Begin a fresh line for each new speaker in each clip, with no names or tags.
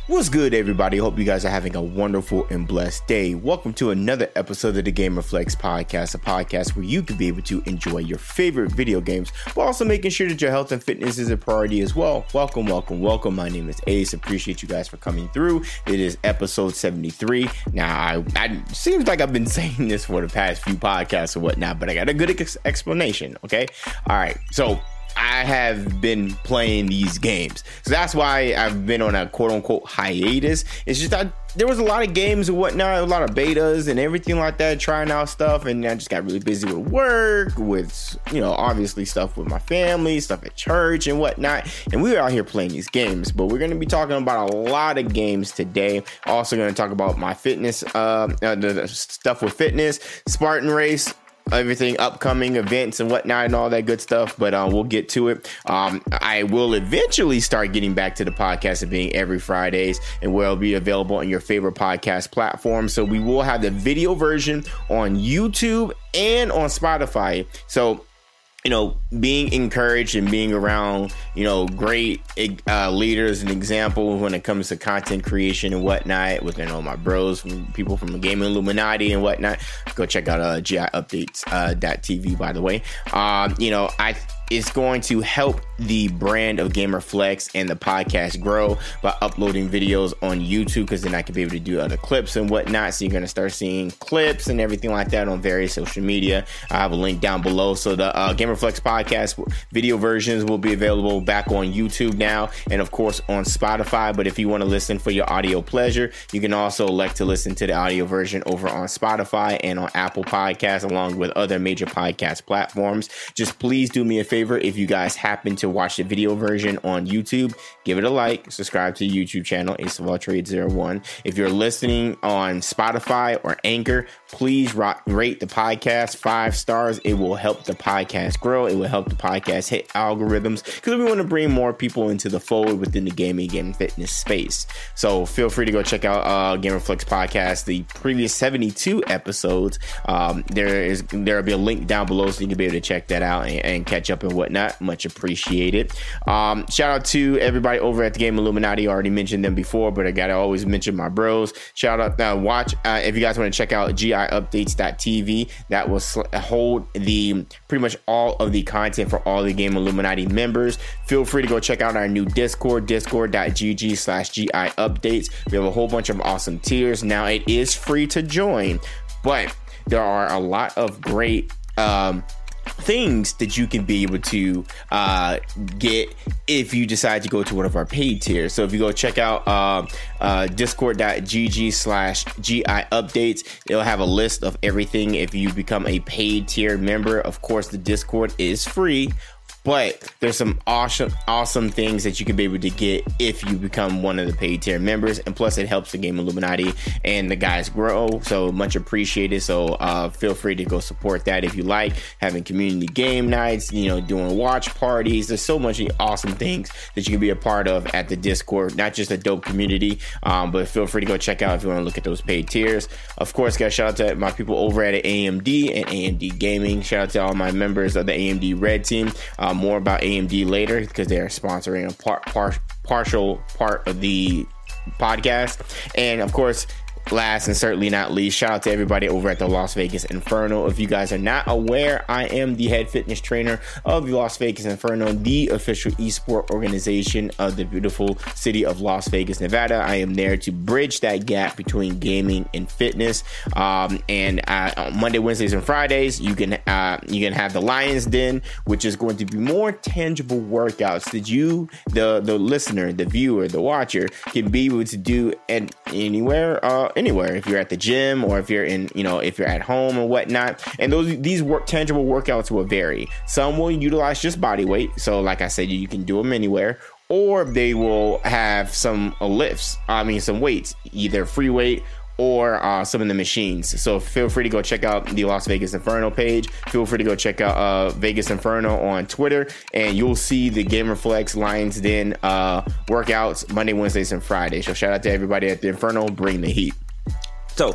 What's good, everybody? Hope you guys are having a wonderful and blessed day. Welcome to another episode of the GamerFlex podcast, a podcast where you can be able to enjoy your favorite video games, but also making sure that your health and fitness is a priority as well. Welcome. My name is Ace. Appreciate you guys for coming through. It is episode 73. Now, I seems like I've been saying this for the past few podcasts or whatnot, but I got a good explanation, okay? All right, so I have been playing these games, so that's why I've been on a quote-unquote hiatus. It's just that there was a lot of games and whatnot, a lot of betas and everything like that, trying out stuff, and I just got really busy with work, with, you know, obviously stuff with my family, stuff at church and whatnot, and we were out here playing these games. But we're going to be talking about a lot of games today. Also going to talk about my fitness, the stuff with fitness, Spartan Race, everything, upcoming events and whatnot and all that good stuff, but we'll get to it. I will eventually start getting back to the podcast of being every Fridays, and will be available on your favorite podcast platform. So we will have the video version on YouTube and on Spotify. So, you know, being encouraged and being around, you know, great leaders and examples when it comes to content creation and whatnot, with, you know, my bros, people from the Gaming Illuminati and whatnot. Go check out GI Updates.tv, by the way. You know, it's going to help the brand of GamerFlex and the podcast grow by uploading videos on YouTube, because then I can be able to do other clips and whatnot. So you're going to start seeing clips and everything like that on various social media. I have a link down below. So the GamerFlex podcast video versions will be available back on YouTube now, and of course on Spotify. But if you want to listen for your audio pleasure, you can also elect to listen to the audio version over on Spotify and on Apple Podcasts, along with other major podcast platforms. Just please do me a favor. If you guys happen to watch the video version on YouTube, give it a like, subscribe to the YouTube channel, Ace of All Trades 01. If you're listening on Spotify or Anchor, please rate the podcast 5 stars. It will help the podcast grow. It will help the podcast hit algorithms, because we want to bring more people into the fold within the gaming and fitness space. So feel free to go check out GamerFlex podcast, the previous 72 episodes. There'll be a link down below, so you can be able to check that out and catch up and whatnot. Much appreciated. Shout out to everybody over at the Game Illuminati. I already mentioned them before, but I gotta always mention my bros. Shout out, watch if you guys want to check out GIUpdates.tv. That will hold the pretty much all of the content for all the Game Illuminati members. Feel free to go check out our new Discord, discord.gg/GIUpdates. We have a whole bunch of awesome tiers. Now it is free to join, but there are a lot of great things that you can be able to get if you decide to go to one of our paid tiers. So if you go check out discord.gg/GIUpdates, it'll have a list of everything. If you become a paid tier member, of course the Discord is free, but there's some awesome things that you can be able to get if you become one of the paid tier members, and plus it helps the Game Illuminati and the guys grow, so much appreciated. So feel free to go support that if you like, having community game nights, you know, doing watch parties. There's so much awesome things that you can be a part of at the Discord. Not just a dope community, but feel free to go check out if you want to look at those paid tiers. Of course, guys, shout out to my people over at AMD and AMD Gaming. Shout out to all my members of the AMD Red Team. More about AMD later, because they are sponsoring a partial part of the podcast. And of course, last and certainly not least, shout out to everybody over at the Las Vegas Inferno. If you guys are not aware, I am the head fitness trainer of the Las Vegas Inferno, the official esport organization of the beautiful city of Las Vegas, Nevada. I am there to bridge that gap between gaming and fitness. And on Monday, Wednesdays, and Fridays, you can have the Lions Den, which is going to be more tangible workouts that you, the listener, the viewer, the watcher, can be able to do anywhere. If you're at the gym, or if you're if you're at home or whatnot. And these tangible workouts will vary. Some will utilize just body weight, so like I said, you can do them anywhere, or they will have some lifts, some weights, either free weight or some of the machines. So feel free to go check out the Las Vegas Inferno page. Feel free to go check out Vegas Inferno on Twitter, and you'll see the GamerFlex Lions Den workouts Monday, Wednesdays, and Fridays. So shout out to everybody at the Inferno. Bring the heat. So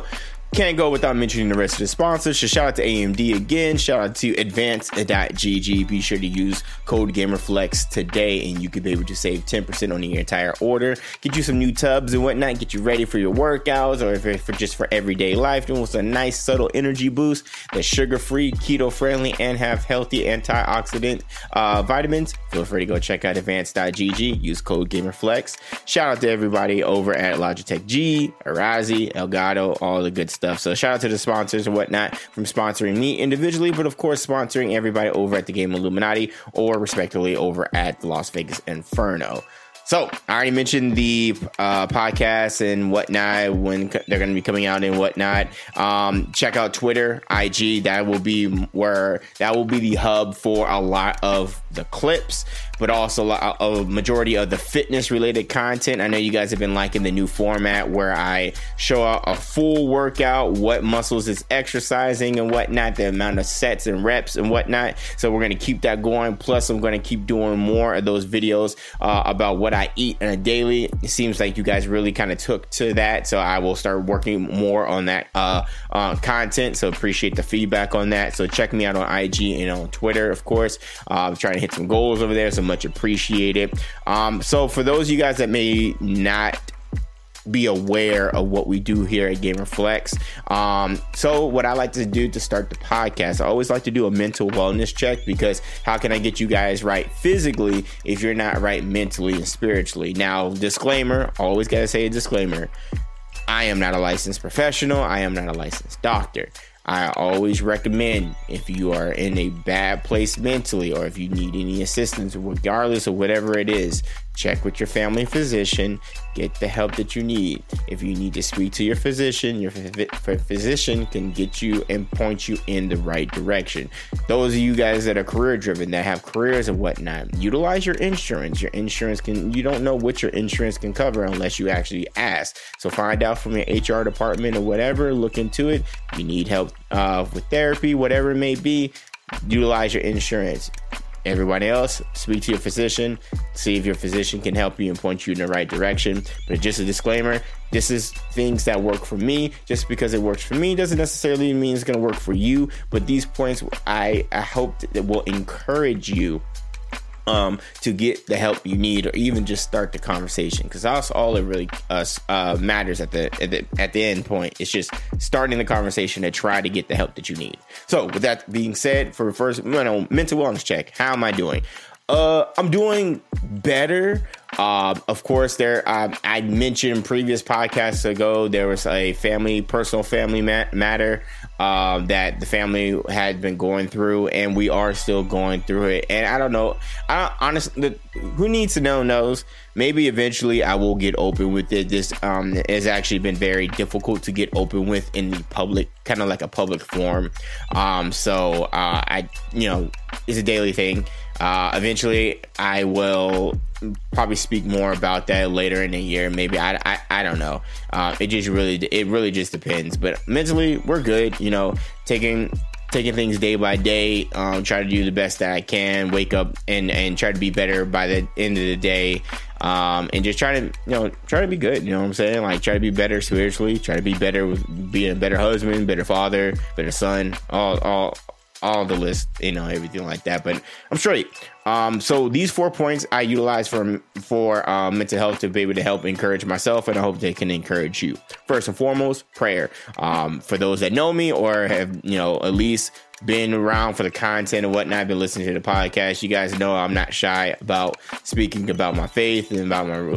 Can't go without mentioning the rest of the sponsors. So shout out to AMD again. Shout out to Advanced.gg. Be sure to use code GamerFlex today, and you could be able to save 10% on your entire order. Get you some new tubs and whatnot. Get you ready for your workouts, or if for just for everyday life. Doing a nice subtle energy boost that's sugar-free, keto-friendly, and have healthy antioxidant vitamins. Feel free to go check out Advanced.gg. Use code GamerFlex. Shout out to everybody over at Logitech G, Arazi, Elgato, all the good stuff. So shout out to the sponsors and whatnot from sponsoring me individually, but of course sponsoring everybody over at the Game Illuminati, or respectively over at the Las Vegas Inferno. So I already mentioned the podcasts and whatnot, when they're going to be coming out and whatnot. Check out Twitter, IG. That will be the hub for a lot of the clips, but also a majority of the fitness related content. I know you guys have been liking the new format where I show out a full workout, what muscles is exercising and whatnot, the amount of sets and reps and whatnot. So we're going to keep that going. Plus, I'm going to keep doing more of those videos about what I eat on a daily. It seems like you guys really kind of took to that, so I will start working more on that content. So appreciate the feedback on that. So check me out on IG and on Twitter, of course. I'm trying to hit some goals over there, so much appreciated. So for those of you guys that may not be aware of what we do here at GamerFlex, so what I like to do to start the podcast, I always like to do a mental wellness check, because how can I get you guys right physically if you're not right mentally and spiritually? Now, disclaimer, always gotta say a disclaimer, I am not a licensed professional, I am not a licensed doctor. I always recommend, if you are in a bad place mentally, or if you need any assistance, regardless of whatever it is, check with your family physician, get the help that you need. If you need to speak to your physician physician can get you and point you in the right direction. Those of you guys that are career driven, that have careers and whatnot, utilize your insurance. Your insurance you don't know what your insurance can cover unless you actually ask. So find out from your HR department or whatever, look into it. If you need help with therapy, whatever it may be, utilize your insurance. Everybody else, speak to your physician, see if your physician can help you and point you in the right direction. But just a disclaimer, this is things that work for me. Just because it works for me doesn't necessarily mean it's going to work for you. But these points, I hope that will encourage you to get the help you need, or even just start the conversation, because that's all it really matters at the end point. It's just starting the conversation to try to get the help that you need. So with that being said, for first mental wellness check, how am I doing? I'm doing better. Of course, I mentioned in previous podcasts ago, there was a personal family matter that the family had been going through, and we are still going through it. And I don't know, honestly, who needs to know knows. Maybe eventually I will get open with it. This has actually been very difficult to get open with in the public, kind of like a public forum. So it's a daily thing. Eventually I will probably speak more about that later in the year. Maybe I don't know. It really just depends. But mentally, we're good. Taking things day by day. Try to do the best that I can. Wake up and try to be better by the end of the day. And just try to be good. You know what I'm saying? Like, try to be better spiritually. Try to be better with being a better husband, better father, better son. All the list, everything like that. But I'm straight. So these 4 points I utilize for mental health to be able to help encourage myself, and I hope they can encourage you. First and foremost, prayer. For those that know me or have, at least been around for the content and whatnot, been listening to the podcast, you guys know I'm not shy about speaking about my faith and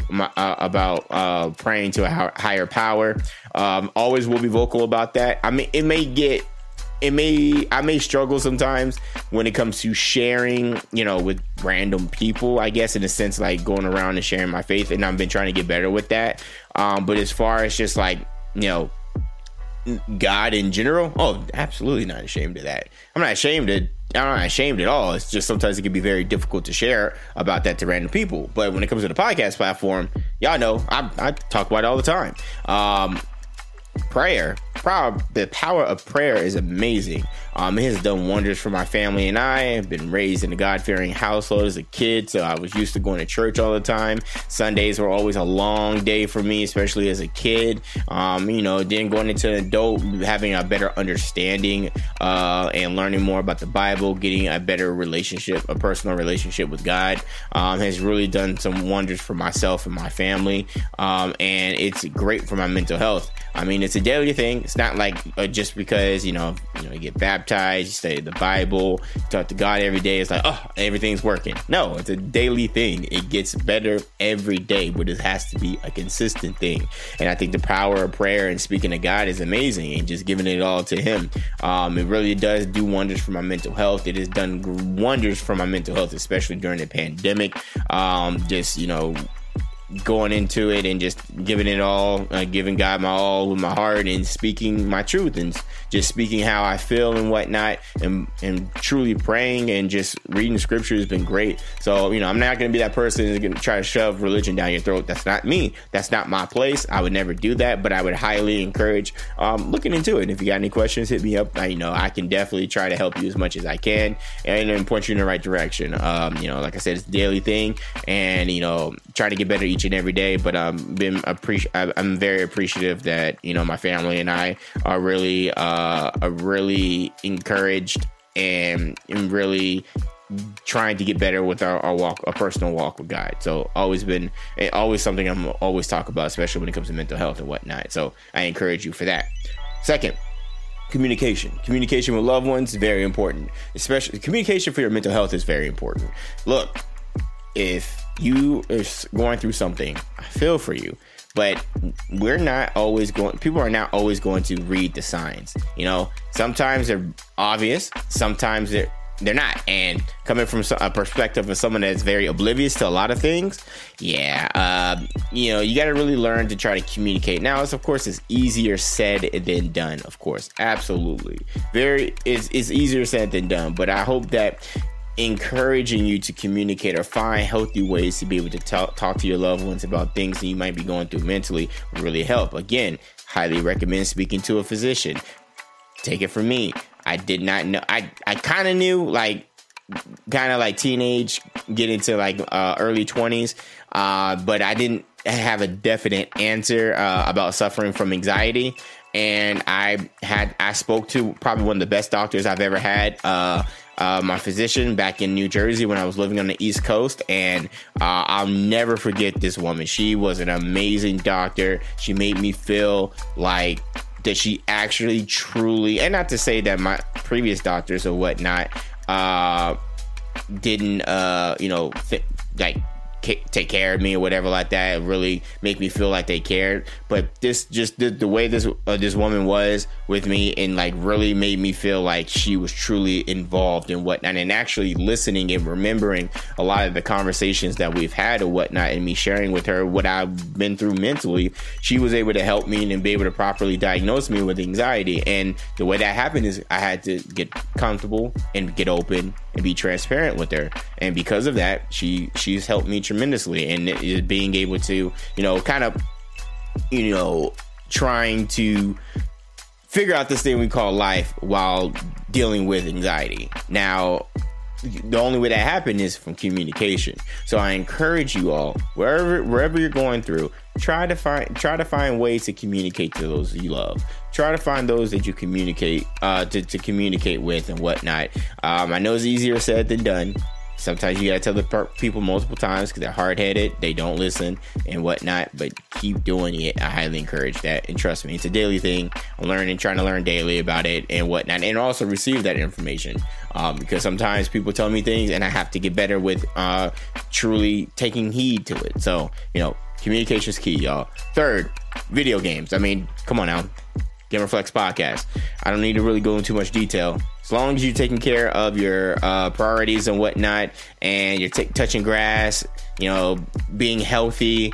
about praying to a higher power. Always will be vocal about that. I mean, I may struggle sometimes when it comes to sharing, with random people, I guess, in a sense, like going around and sharing my faith. And I've been trying to get better with that. But as far as just like, God in general, absolutely not ashamed of that. I'm not ashamed at all. It's just sometimes it can be very difficult to share about that to random people. But when it comes to the podcast platform, y'all know I talk about it all the time. Prayer. power of prayer is amazing. It has done wonders for my family and I. Have been raised in a God-fearing household as a kid, so I was used to going to church all the time. Sundays were always a long day for me, especially as a kid. Then going into an adult, having a better understanding and learning more about the Bible, getting a better relationship, a personal relationship with God, has really done some wonders for myself and my family. And it's great for my mental health. I mean, it's a daily thing. It's not like just because, you get baptized, you study the Bible, talk to God every day. It's like, oh, everything's working. No, it's a daily thing. It gets better every day, but it has to be a consistent thing. And I think the power of prayer and speaking to God is amazing, and just giving it all to Him. It really does do wonders for my mental health. It has done wonders for my mental health, especially during the pandemic. Going into it and just giving it all, giving God my all with my heart and speaking my truth and just speaking how I feel and whatnot, and truly praying and just reading scripture has been great. So, I'm not going to be that person who's going to try to shove religion down your throat. That's not me. That's not my place. I would never do that, but I would highly encourage looking into it. And if you got any questions, hit me up. I can definitely try to help you as much as I can and point you in the right direction. Like I said, it's a daily thing, and, trying to get better each and every day. But I'm very appreciative that my family and I are really encouraged and really trying to get better with our walk, a personal walk with God. So always something I'm always talk about, especially when it comes to mental health and whatnot. So I encourage you for that. Second, communication with loved ones is very important. Especially communication for your mental health is very important. Look, if you are going through something, I feel for you, but people are not always going to read the signs. Sometimes they're obvious, sometimes they're not. And coming from a perspective of someone that's very oblivious to a lot of things, you got to really learn to try to communicate. Now, of course, it's easier said than done. Of course, absolutely, it's easier said than done. But I hope that encouraging you to communicate or find healthy ways to be able to talk to your loved ones about things that you might be going through mentally will really help. Again, highly recommend speaking to a physician. Take it from me, I did not know. I kind of knew, kind of like teenage, get into early 20s, but I didn't have a definite answer about suffering from anxiety. And I spoke to probably one of the best doctors I've ever had, my physician back in New Jersey when I was living on the East Coast. And I'll never forget this woman. She was an amazing doctor. She made me feel like that she actually truly, and not to say that my previous doctors or whatnot didn't take care of me or whatever like that, really make me feel like they cared. But this just the way this woman was with me, and really made me feel like she was truly involved in whatnot, and actually listening and remembering a lot of the conversations that we've had or whatnot, and me sharing with her what I've been through mentally. She was able to help me and be able to properly diagnose me with anxiety. And the way that happened is I had to get comfortable and get open and be transparent with her. And because of that, she's helped me tremendously. And being able to, trying to figure out this thing we call life while dealing with anxiety. Now, the only way that happened is from communication. So I encourage you all, wherever you're going through, try to find ways to communicate to those you love. Try to find those that you communicate to communicate with and whatnot. I know it's easier said than done. Sometimes you gotta tell the people multiple times because they're hard-headed, they don't listen and whatnot, but keep doing it. I highly encourage that. And trust me, it's a daily thing. I'm trying to learn daily about it and whatnot, and also receive that information because sometimes people tell me things and I have to get better with truly taking heed to it. So, communication is key, y'all. Third, video games. I mean, come on now. Gamer Flex Podcast. I don't need to really go into too much detail. As long as you're taking care of your priorities and whatnot, and you're touching grass, being healthy,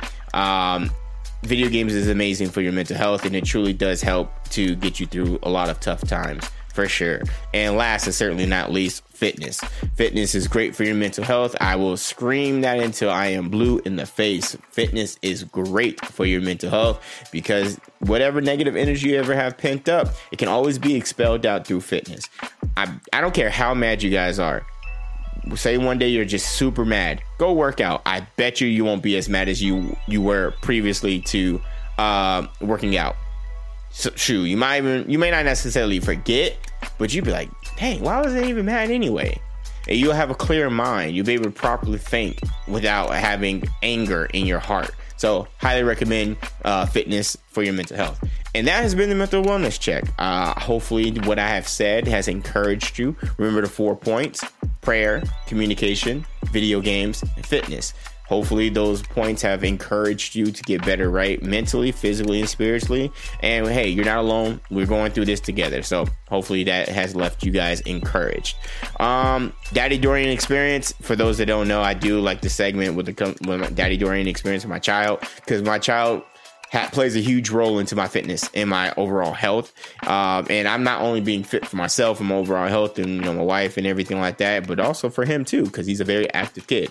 video games is amazing for your mental health, and it truly does help to get you through a lot of tough times for sure. And last and certainly not least, fitness. Fitness is great for your mental health. I will scream that until I am blue in the face. Fitness is great for your mental health because whatever negative energy you ever have pent up, it can always be expelled out through fitness. I don't care how mad you guys are. Say one day you're just super mad. Go work out. I bet you won't be as mad as you were previously to working out. So, shoot, you may not necessarily forget, but you'd be like, dang, why was I even mad anyway? And you'll have a clear mind. You'll be able to properly think without having anger in your heart. So highly recommend fitness for your mental health. And that has been the Mental Wellness Check. Hopefully what I have said has encouraged you. Remember the 4 points: prayer, communication, video games, and fitness. Hopefully those points have encouraged you to get better, right? Mentally, physically, and spiritually. And hey, you're not alone. We're going through this together. So hopefully that has left you guys encouraged. Daddy Dorian Experience. For those that don't know, I do like the segment with my Daddy Dorian Experience with my child, because my child plays a huge role into my fitness and my overall health. And I'm not only being fit for myself and my overall health and my wife and everything like that, but also for him too, because he's a very active kid.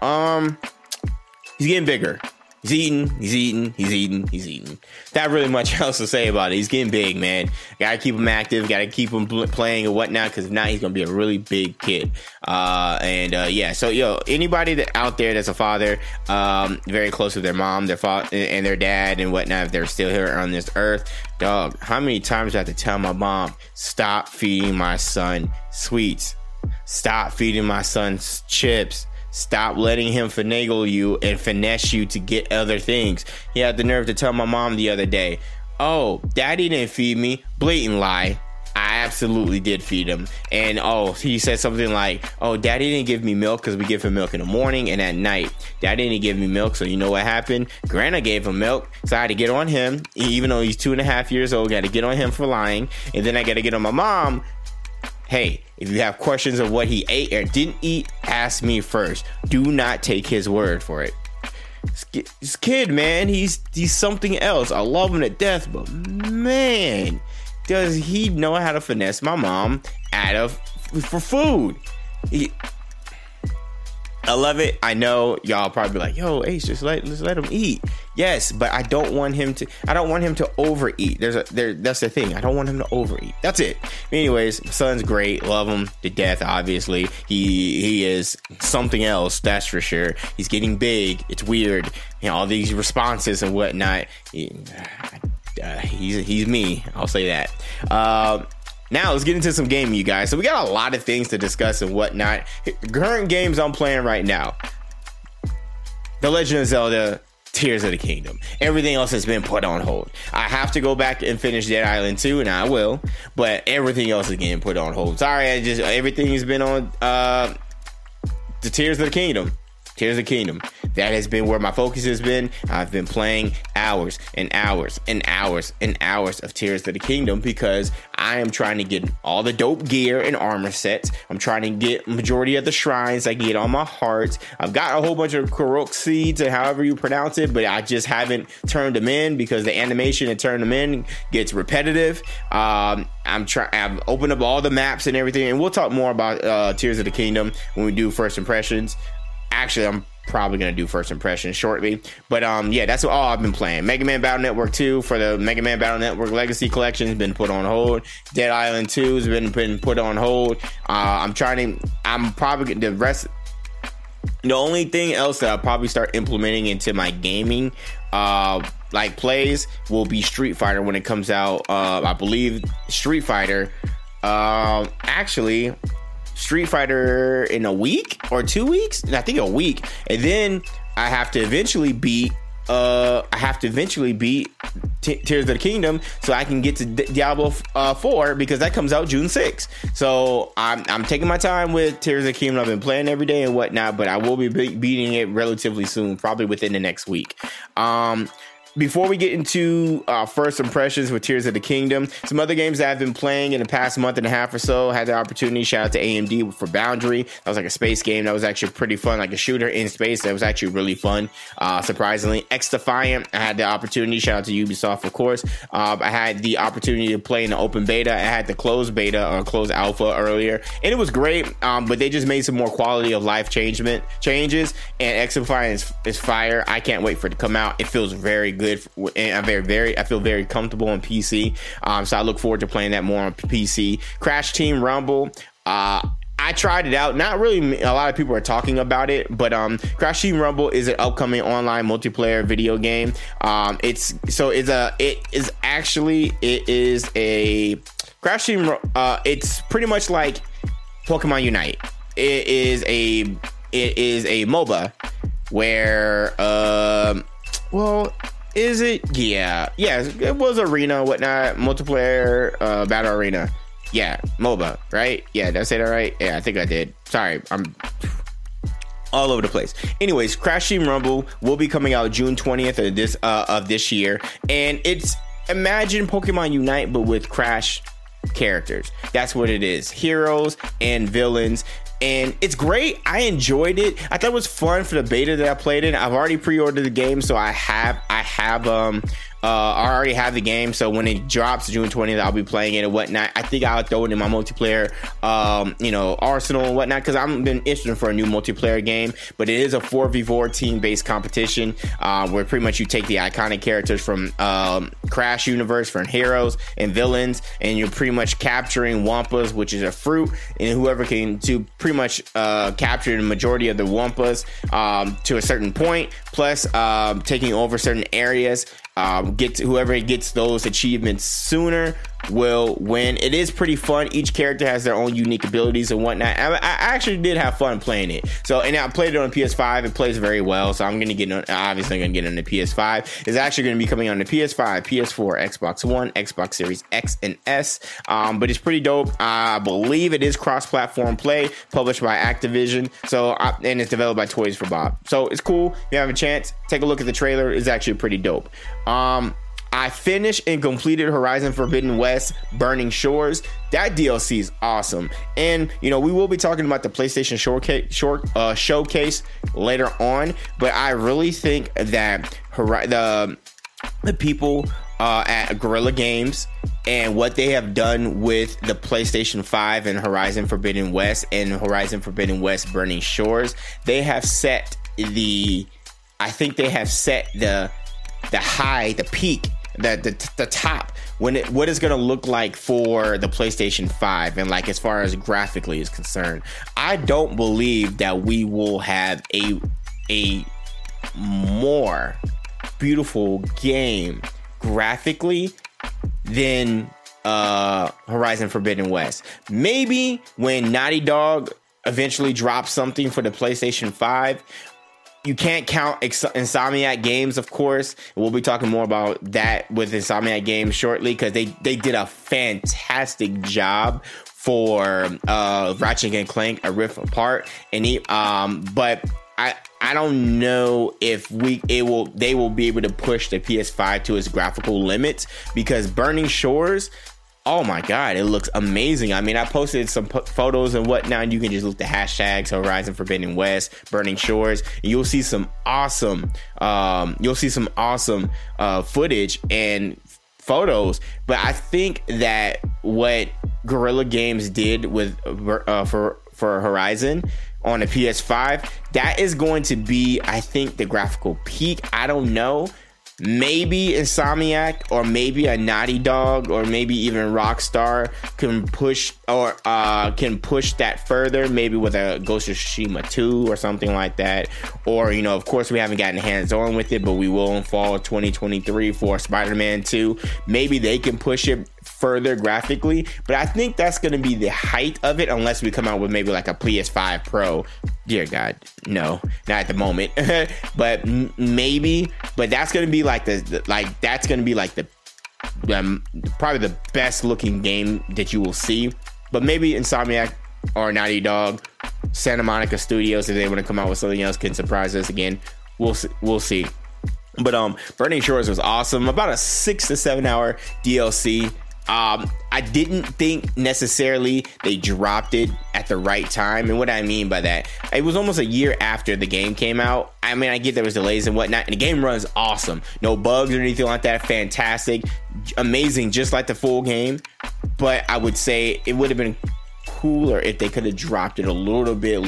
He's getting bigger. He's eating. Not really much else to say about it. He's getting big, man. Gotta keep him active. Gotta keep him playing and whatnot, because if not, he's gonna be a really big kid. Yeah. So, anybody that out there that's a father, very close with their mom, their father, and their dad and whatnot, if they're still here on this earth, dog, how many times do I have to tell my mom, stop feeding my son sweets, stop feeding my son chips, stop letting him finagle you and finesse you to get other things. He had the nerve to tell my mom the other day, oh, daddy didn't feed me. Blatant lie. I absolutely did feed him. And he said something like, oh, daddy didn't give me milk because we give him milk in the morning and at night. Daddy didn't give me milk, so you know what happened? Grandma gave him milk, so I had to get on him. Even though he's 2.5 years old, got to get on him for lying. And then I got to get on my mom. Hey, if you have questions of what he ate or didn't eat, ask me first. Do not take his word for it. This kid, man, he's something else. I love him to death, but man, does he know how to finesse my mom for food? I love it. I know y'all probably be like, yo, Ace, just let him eat. Yes, but I don't want him to overeat. That's the thing. I don't want him to overeat. That's it. Anyways, son's great. Love him to death, obviously. He is something else, that's for sure. He's getting big. It's weird. All these responses and whatnot. He's me. I'll say that. Now let's get into some gaming, you guys. So we got a lot of things to discuss and whatnot. Current games I'm playing right now: The Legend of Zelda Tears of the Kingdom. Everything else has been put on hold. I have to go back and finish Dead Island 2, and I will, but everything else is getting put on hold. Sorry, everything has been on the Tears of the Kingdom. Tears of the Kingdom. That has been where my focus has been. I've been playing hours and hours and hours and hours of Tears of the Kingdom because I am trying to get all the dope gear and armor sets. I'm trying to get majority of the shrines. I can get all my hearts. I've got a whole bunch of Korok seeds and however you pronounce it, but I just haven't turned them in because the animation to turn them in gets repetitive. I've opened up all the maps and everything, and we'll talk more about Tears of the Kingdom when we do first impressions. Actually, I'm probably going to do first impressions shortly. But yeah, that's all I've been playing. Mega Man Battle Network 2 for the Mega Man Battle Network Legacy Collection has been put on hold. Dead Island 2 has been put on hold. The only thing else that I'll probably start implementing into my gaming plays will be Street Fighter when it comes out. I believe Street Fighter Street Fighter in a week or 2 weeks. I think a week. And then I have to eventually beat Tears of the Kingdom so I can get to Diablo 4 because that comes out June 6th. So I'm taking my time with Tears of the Kingdom. I've been playing every day and whatnot, but I will be beating it relatively soon, probably within the next week. before we get into first impressions with Tears of the Kingdom, some other games that I've been playing in the past month and a half or so, had the opportunity, shout out to AMD for Boundary. That was like a space game that was actually pretty fun, like a shooter in space that was actually really fun, surprisingly. X-Defiant, I had the opportunity, shout out to Ubisoft, of course. I had the opportunity to play in the open beta. I had the closed beta or closed alpha earlier, and it was great, but they just made some more quality of life changes, and X-Defiant is fire. I can't wait for it to come out. It feels very good. And I feel very comfortable on PC, so I look forward to playing that more on PC. Crash Team Rumble, I tried it out. Not really a lot of people are talking about it, but Crash Team Rumble is an upcoming online multiplayer video game. It is a Crash Team. It's pretty much like Pokemon Unite. It is a MOBA where is it? Yeah, it was arena, whatnot, multiplayer, battle arena. Yeah, MOBA, right? Yeah, did I say that right? Yeah, I think I did. Sorry, I'm all over the place. Anyways, Crash Team Rumble will be coming out June 20th of this year, and it's imagine Pokemon Unite but with Crash characters. That's what it is. Heroes and villains. And it's great. I enjoyed it. I thought it was fun for the beta that I played in. I've already pre-ordered the game, so I already have the game. So when it drops June 20th, I'll be playing it and whatnot. I think I'll throw it in my multiplayer, arsenal and whatnot, because I've been itching for a new multiplayer game. But it is a 4v4 team-based competition where pretty much you take the iconic characters from Crash universe, from heroes and villains, and you're pretty much capturing Wumpas, which is a fruit, and whoever can do pretty much capture the majority of the Wumpas to a certain point, plus taking over certain areas. Whoever gets those achievements sooner will win. It is pretty fun. Each character has their own unique abilities and whatnot. I actually did have fun playing it. So, and I played it on PS5. It plays very well. So I'm going to get on the PS5. It's actually going to be coming on the PS5, PS4, Xbox One, Xbox Series X and S. But it's pretty dope. I believe it is cross-platform play, published by Activision. And it's developed by Toys for Bob. So it's cool. If you have a chance, take a look at the trailer. It's actually pretty dope. I finished and completed Horizon Forbidden West Burning Shores. That DLC is awesome. And, we will be talking about the PlayStation showcase later on. But I really think that the people at Guerrilla Games and what they have done with the PlayStation 5 and Horizon Forbidden West and Horizon Forbidden West Burning Shores, they have set the high, the peak, the top, what it's going to look like for the PlayStation 5 and like as far as graphically is concerned. I don't believe that we will have a more beautiful game graphically than Horizon Forbidden West. Maybe when Naughty Dog eventually drops something for the PlayStation 5. You can't count Insomniac Games, of course. We'll be talking more about that with Insomniac Games shortly, because they did a fantastic job for Ratchet and Clank: A Rift Apart, but I don't know if they will be able to push the PS5 to its graphical limits, because Burning Shores, oh my God, it looks amazing. I mean, I posted some photos and whatnot, and you can just look the hashtags Horizon Forbidden West, Burning Shores, and you'll see some awesome footage and photos. But I think that what Guerrilla Games did with for Horizon on the PS5, that is going to be, I think, the graphical peak. I don't know. Maybe Insomniac or maybe a Naughty Dog or maybe even Rockstar can push that further, maybe with a Ghost of Tsushima 2 or something like that. Or, of course, we haven't gotten hands-on with it, but we will in fall 2023 for Spider-Man 2. Maybe they can push it further graphically, but I think that's going to be the height of it, unless we come out with maybe like a PS5 Pro. Dear God, no, not at the moment. But maybe. But that's going to be like probably the best looking game that you will see. But maybe Insomniac or Naughty Dog, Santa Monica Studios, if they want to come out with something else, can surprise us again. We'll see. But Burning Shores was awesome. About a 6 to 7 hour DLC. I didn't think necessarily they dropped it at the right time. And what I mean by that, it was almost a year after the game came out. I mean, I get there was delays and whatnot, and the game runs awesome. No bugs or anything like that. Fantastic. Amazing, just like the full game. But I would say it would have been cooler if they could have dropped it a little bit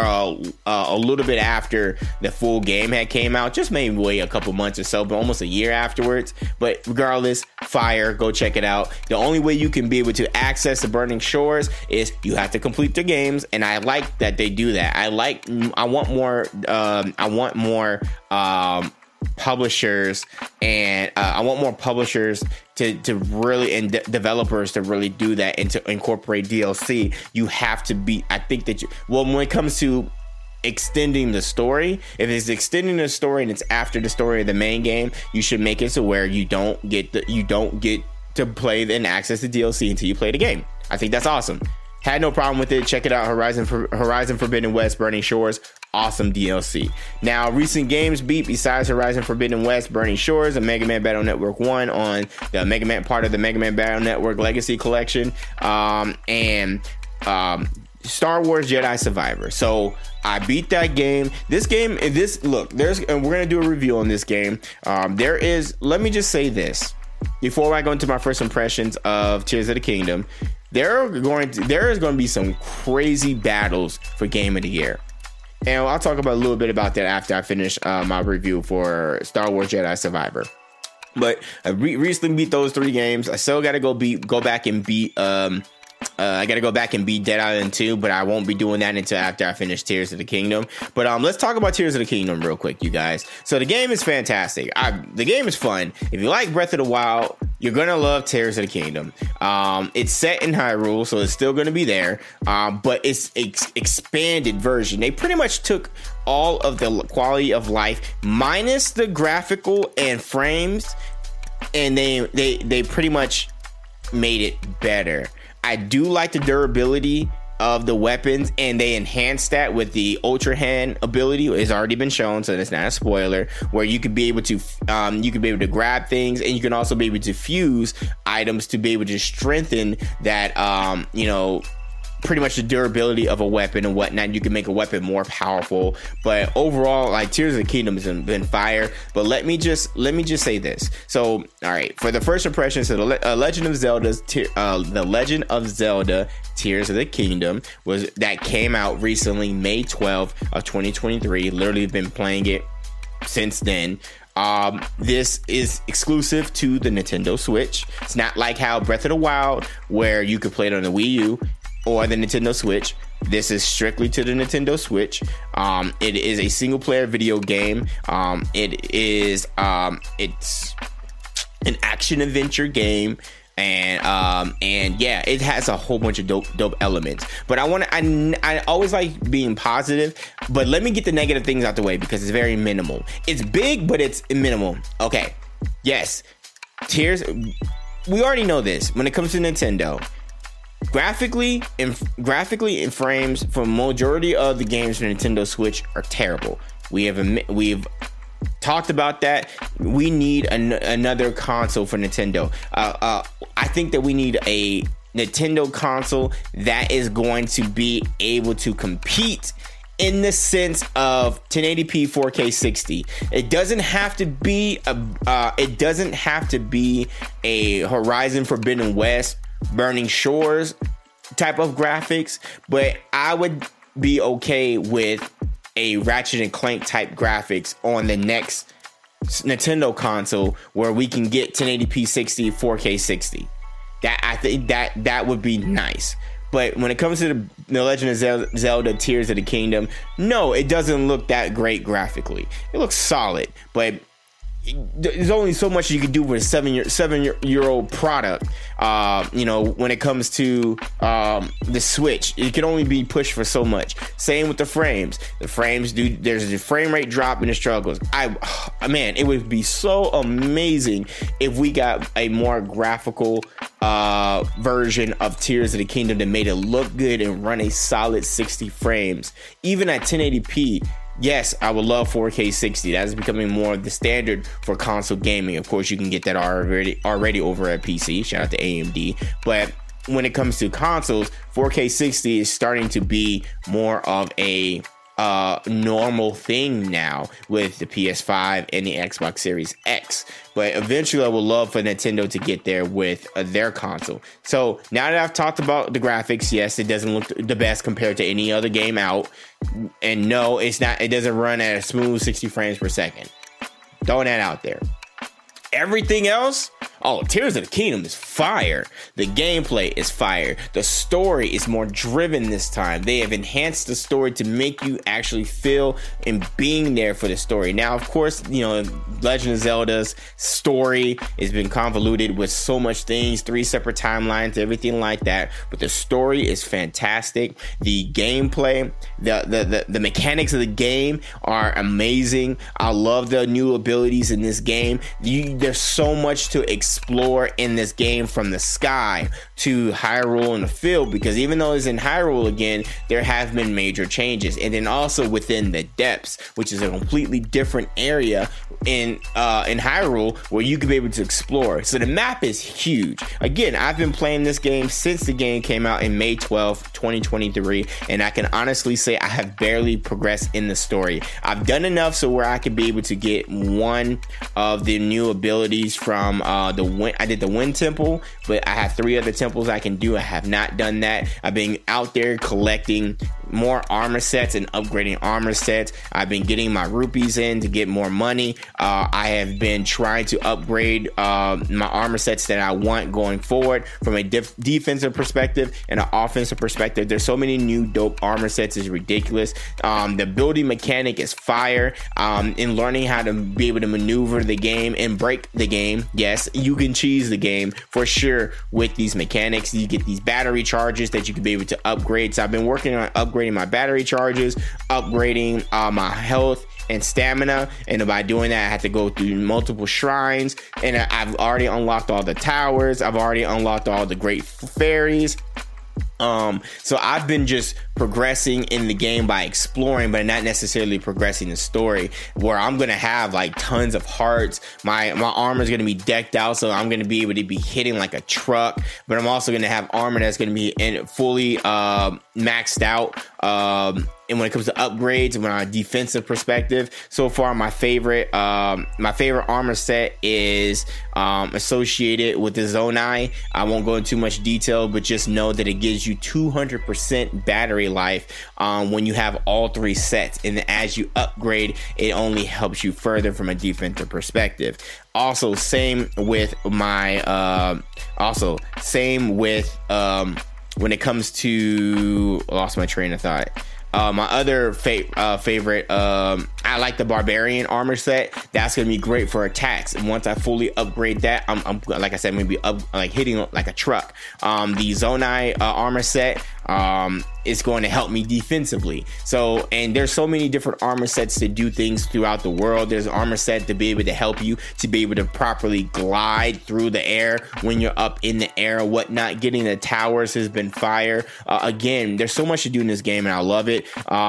after the full game had came out, just maybe wait a couple months or so, but almost a year afterwards. But regardless, fire, go check it out. The only way you can be able to access the Burning Shores is you have to complete the games, and I like that they do that. I want more publishers, and I want more publishers to really, and developers to really do that and to incorporate DLC. You have to be, I think that when it comes to extending the story, if it's extending the story and it's after the story of the main game, you should make it so where you don't get to play and access the DLC until you play the game. I think that's awesome. Had no problem with it. Check it out. Horizon Forbidden West, Burning Shores. Awesome DLC. Now, recent games beat besides Horizon Forbidden West, Burning Shores, and Mega Man Battle Network 1 on the Mega Man part of the Mega Man Battle Network Legacy Collection, and Star Wars Jedi Survivor. So I beat that game. And we're gonna do a review on this game. Let me just say this before I go into my first impressions of Tears of the Kingdom. There is going to be some crazy battles for Game of the Year. And I'll talk about a little bit about that after I finish my review for Star Wars Jedi Survivor. But I recently beat those 3 games. I still got to go back and beat Dead Island 2, but I won't be doing that until after I finish Tears of the Kingdom. But let's talk about Tears of the Kingdom real quick, you guys. So the game is fantastic. The game is fun. If you like Breath of the Wild, you're gonna love Tears of the Kingdom. It's set in Hyrule, so it's still gonna be there, but it's expanded version. They pretty much took all of the quality of life minus the graphical and frames, and they pretty much made it better. I do like the durability of the weapons, and they enhanced that with the Ultra Hand ability. It's already been shown, so that's not a spoiler, where you could be able to grab things, and you can also be able to fuse items to be able to strengthen that pretty much the durability of a weapon and whatnot. You can make a weapon more powerful. But overall, like, Tears of the Kingdom has been fire. But let me just say this. So, all right, for the first impressions of the Legend of Zelda Tears of the Kingdom that came out recently, May 12th of 2023. Literally been playing it since then. This is exclusive to the Nintendo Switch. It's not like how Breath of the Wild, where you could play it on the Wii U or the Nintendo Switch. This is strictly to the Nintendo Switch. It is a single player video game. It's an action adventure game. And yeah, it has a whole bunch of dope elements. But I always like being positive, but let me get the negative things out the way because it's very minimal. It's big, but it's minimal. Okay. Yes. Tears. We already know this when it comes to Nintendo. Graphically and frames for majority of the games for Nintendo Switch are terrible. We've talked about that. We need another console for Nintendo. I think that we need a Nintendo console that is going to be able to compete in the sense of 1080p 4K 60. It doesn't have to be a Horizon Forbidden West, Burning Shores type of graphics, but I would be okay with a Ratchet and Clank type graphics on the next Nintendo console where we can get 1080p 60, 4K 60. That I think that would be nice. But when it comes to the Legend of Zelda Tears of the Kingdom, no, it doesn't look that great graphically. It looks solid, but there's only so much you can do with a 7-year-old product. When it comes to the Switch, it can only be pushed for so much. Same with the frames. There's a frame rate drop in the struggles. It would be so amazing if we got a more graphical version of Tears of the Kingdom that made it look good and run a solid 60 frames. Even at 1080p, Yes, I would love 4K 60. That is becoming more of the standard for console gaming. Of course, you can get that already over at PC. Shout out to AMD. But when it comes to consoles, 4K 60 is starting to be more of a normal thing now with the PS5 and the Xbox Series X. But eventually I would love for Nintendo to get there with their console. So now that I've talked about the graphics, yes, it doesn't look the best compared to any other game out. And no, it's not. It doesn't run at a smooth 60 frames per second. Throwing that out there. Everything else, Tears of the Kingdom is fire. The gameplay is fire. The story is more driven this time. They have enhanced the story to make you actually feel in being there for the story. Now, of course, Legend of Zelda's story has been convoluted with so much things, 3 separate timelines, everything like that. But the story is fantastic. The gameplay, the mechanics of the game are amazing. I love the new abilities in this game. There's so much to explore in this game, from the sky to Hyrule and the field, because even though it's in Hyrule again, there have been major changes. And then also within the depths, which is a completely different area in Hyrule where you could be able to explore. So the map is huge. Again, I've been playing this game since the game came out in May 12th, 2023, and I can honestly say I have barely progressed in the story. I've done enough so where I could be able to get one of the new abilities from I did the Wind Temple, but I have 3 other temples I can do. I have not done that. I've been out there collecting more armor sets and upgrading armor sets. I've been getting my rupees in to get more money. I have been trying to upgrade my armor sets that I want going forward from a defensive perspective and an offensive perspective. There's so many new dope armor sets, is ridiculous. The building mechanic is fire. In learning how to be able to maneuver the game and break the game. Yes, you can cheese the game for sure with these mechanics. You get these battery charges that you can be able to upgrade. So I've been working on upgrading my battery charges, upgrading my health and stamina, and by doing that I had to go through multiple shrines, and I've already unlocked all the towers. I've already unlocked all the great fairies. So I've been just progressing in the game by exploring, but not necessarily progressing the story, where I'm going to have like tons of hearts. My armor is going to be decked out, so I'm going to be able to be hitting like a truck, but I'm also going to have armor that's going to be fully maxed out. And when it comes to upgrades, from a defensive perspective, so far my favorite armor set is associated with the Zonai. I won't go into too much detail, but just know that it gives you 200% battery life when you have all 3 sets, and as you upgrade, it only helps you further from a defensive perspective. Also, same with my when it comes to, lost my train of thought. My other favorite, I like the Barbarian armor set. That's gonna be great for attacks. And once I fully upgrade that, I'm like I said, I'm gonna be hitting like a truck. The Zonai armor set is going to help me defensively. So, and there's so many different armor sets to do things throughout the world. There's an armor set to be able to help you to be able to properly glide through the air when you're up in the air or whatnot. Getting the towers has been fire. Again, there's so much to do in this game, and I love it.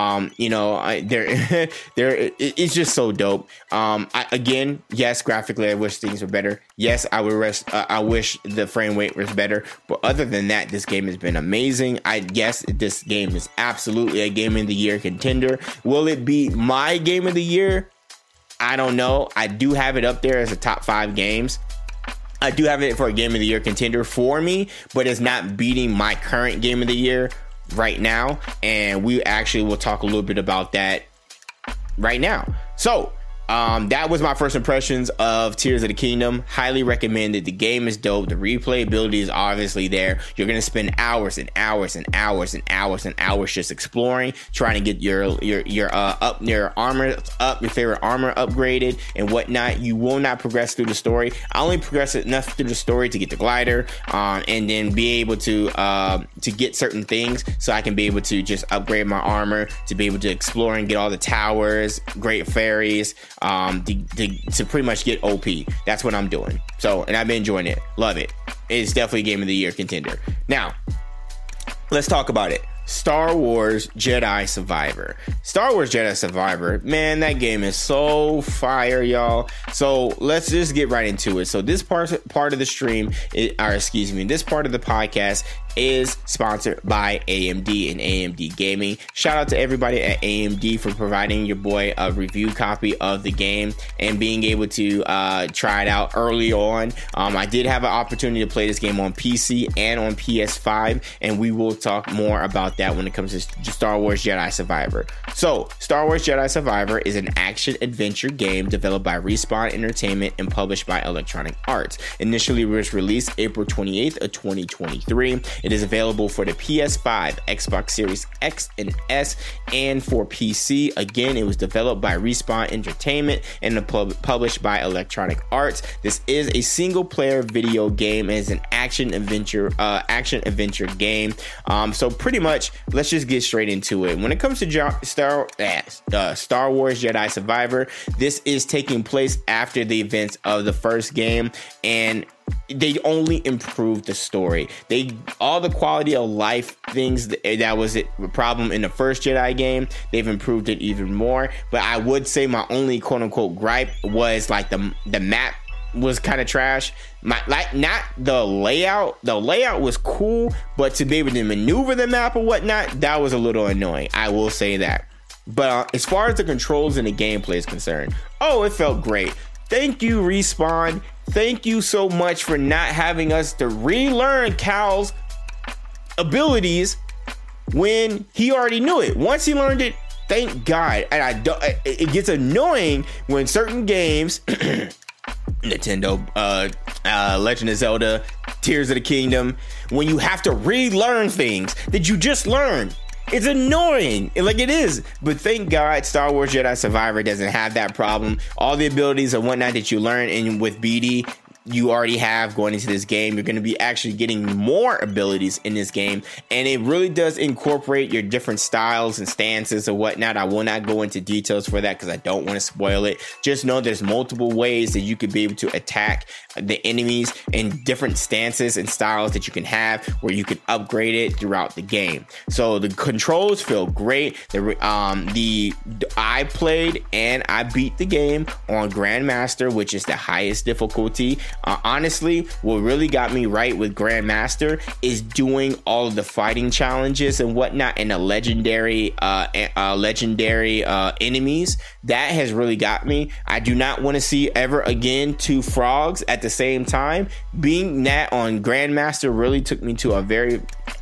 It's just so dope. Again, yes, graphically, I wish things were better. Yes, I wish the frame rate was better. But other than that, this game has been amazing. Yes, this game is absolutely a Game of the Year contender. Will it be my Game of the Year? I don't know. I do have it up there as a top 5 games. I do have it for a Game of the Year contender for me, but it's not beating my current Game of the Year right now. And we actually will talk a little bit about that right now. So, that was my first impressions of Tears of the Kingdom. Highly recommended. The game is dope. The replayability is obviously there. You're gonna spend hours and hours and hours and hours and hours just exploring, trying to get your armor up, your favorite armor upgraded and whatnot. You will not progress through the story. I only progress enough through the story to get the glider, and then be able to get certain things, so I can be able to just upgrade my armor to be able to explore and get all the towers, great fairies. To pretty much get OP. That's what I'm doing. So, and I've been enjoying it. Love it. It's definitely Game of the Year contender. Now, let's talk about it. Star Wars Jedi Survivor. Star Wars Jedi Survivor, man, that game is so fire, y'all. So let's just get right into it. So this part of the stream, this part of the podcast is sponsored by AMD and AMD Gaming. Shout out to everybody at AMD for providing your boy a review copy of the game and being able to try it out early on. I did have an opportunity to play this game on PC and on PS5, and we will talk more about that when it comes to Star Wars Jedi Survivor. So, Star Wars Jedi Survivor is an action-adventure game developed by Respawn Entertainment and published by Electronic Arts. Initially was released April 28th of 2023. It is available for the PS5, Xbox Series X and S, and for PC. Again, it was developed by Respawn Entertainment and published by Electronic Arts. This is a single-player video game and is an action-adventure game. So pretty much, let's just get straight into it. When it comes to Star Wars Jedi Survivor, this is taking place after the events of the first game, and they only improved the story. All the quality of life things that was a problem in the first Jedi game, they've improved it even more. But I would say my only quote unquote gripe was like the map was kind of trash. Not the layout. The layout was cool, but to be able to maneuver the map or whatnot, that was a little annoying. I will say that. But as far as the controls and the gameplay is concerned, it felt great. Thank you, Respawn. Thank you so much for not having us to relearn Cal's abilities when he already knew it. Once he learned it, thank God. And it gets annoying when certain games, Nintendo, Legend of Zelda, Tears of the Kingdom, when you have to relearn things that you just learned. It's annoying, like it is, but thank God Star Wars Jedi Survivor doesn't have that problem. All the abilities and whatnot that you learn in with BD, you already have going into this game. You're going to be actually getting more abilities in this game, and it really does incorporate your different styles and stances and whatnot. I will not go into details for that because I don't want to spoil it. Just know there's multiple ways that you could be able to attack the enemies in different stances and styles that you can have, where you can upgrade it throughout the game. So the controls feel great. I played and I beat the game on Grandmaster, which is the highest difficulty. Honestly, what really got me right with Grandmaster is doing all of the fighting challenges and whatnot, and the legendary enemies. That has really got me. I do not want to see ever again 2 frogs at the same time. Being that on Grandmaster really took me to a very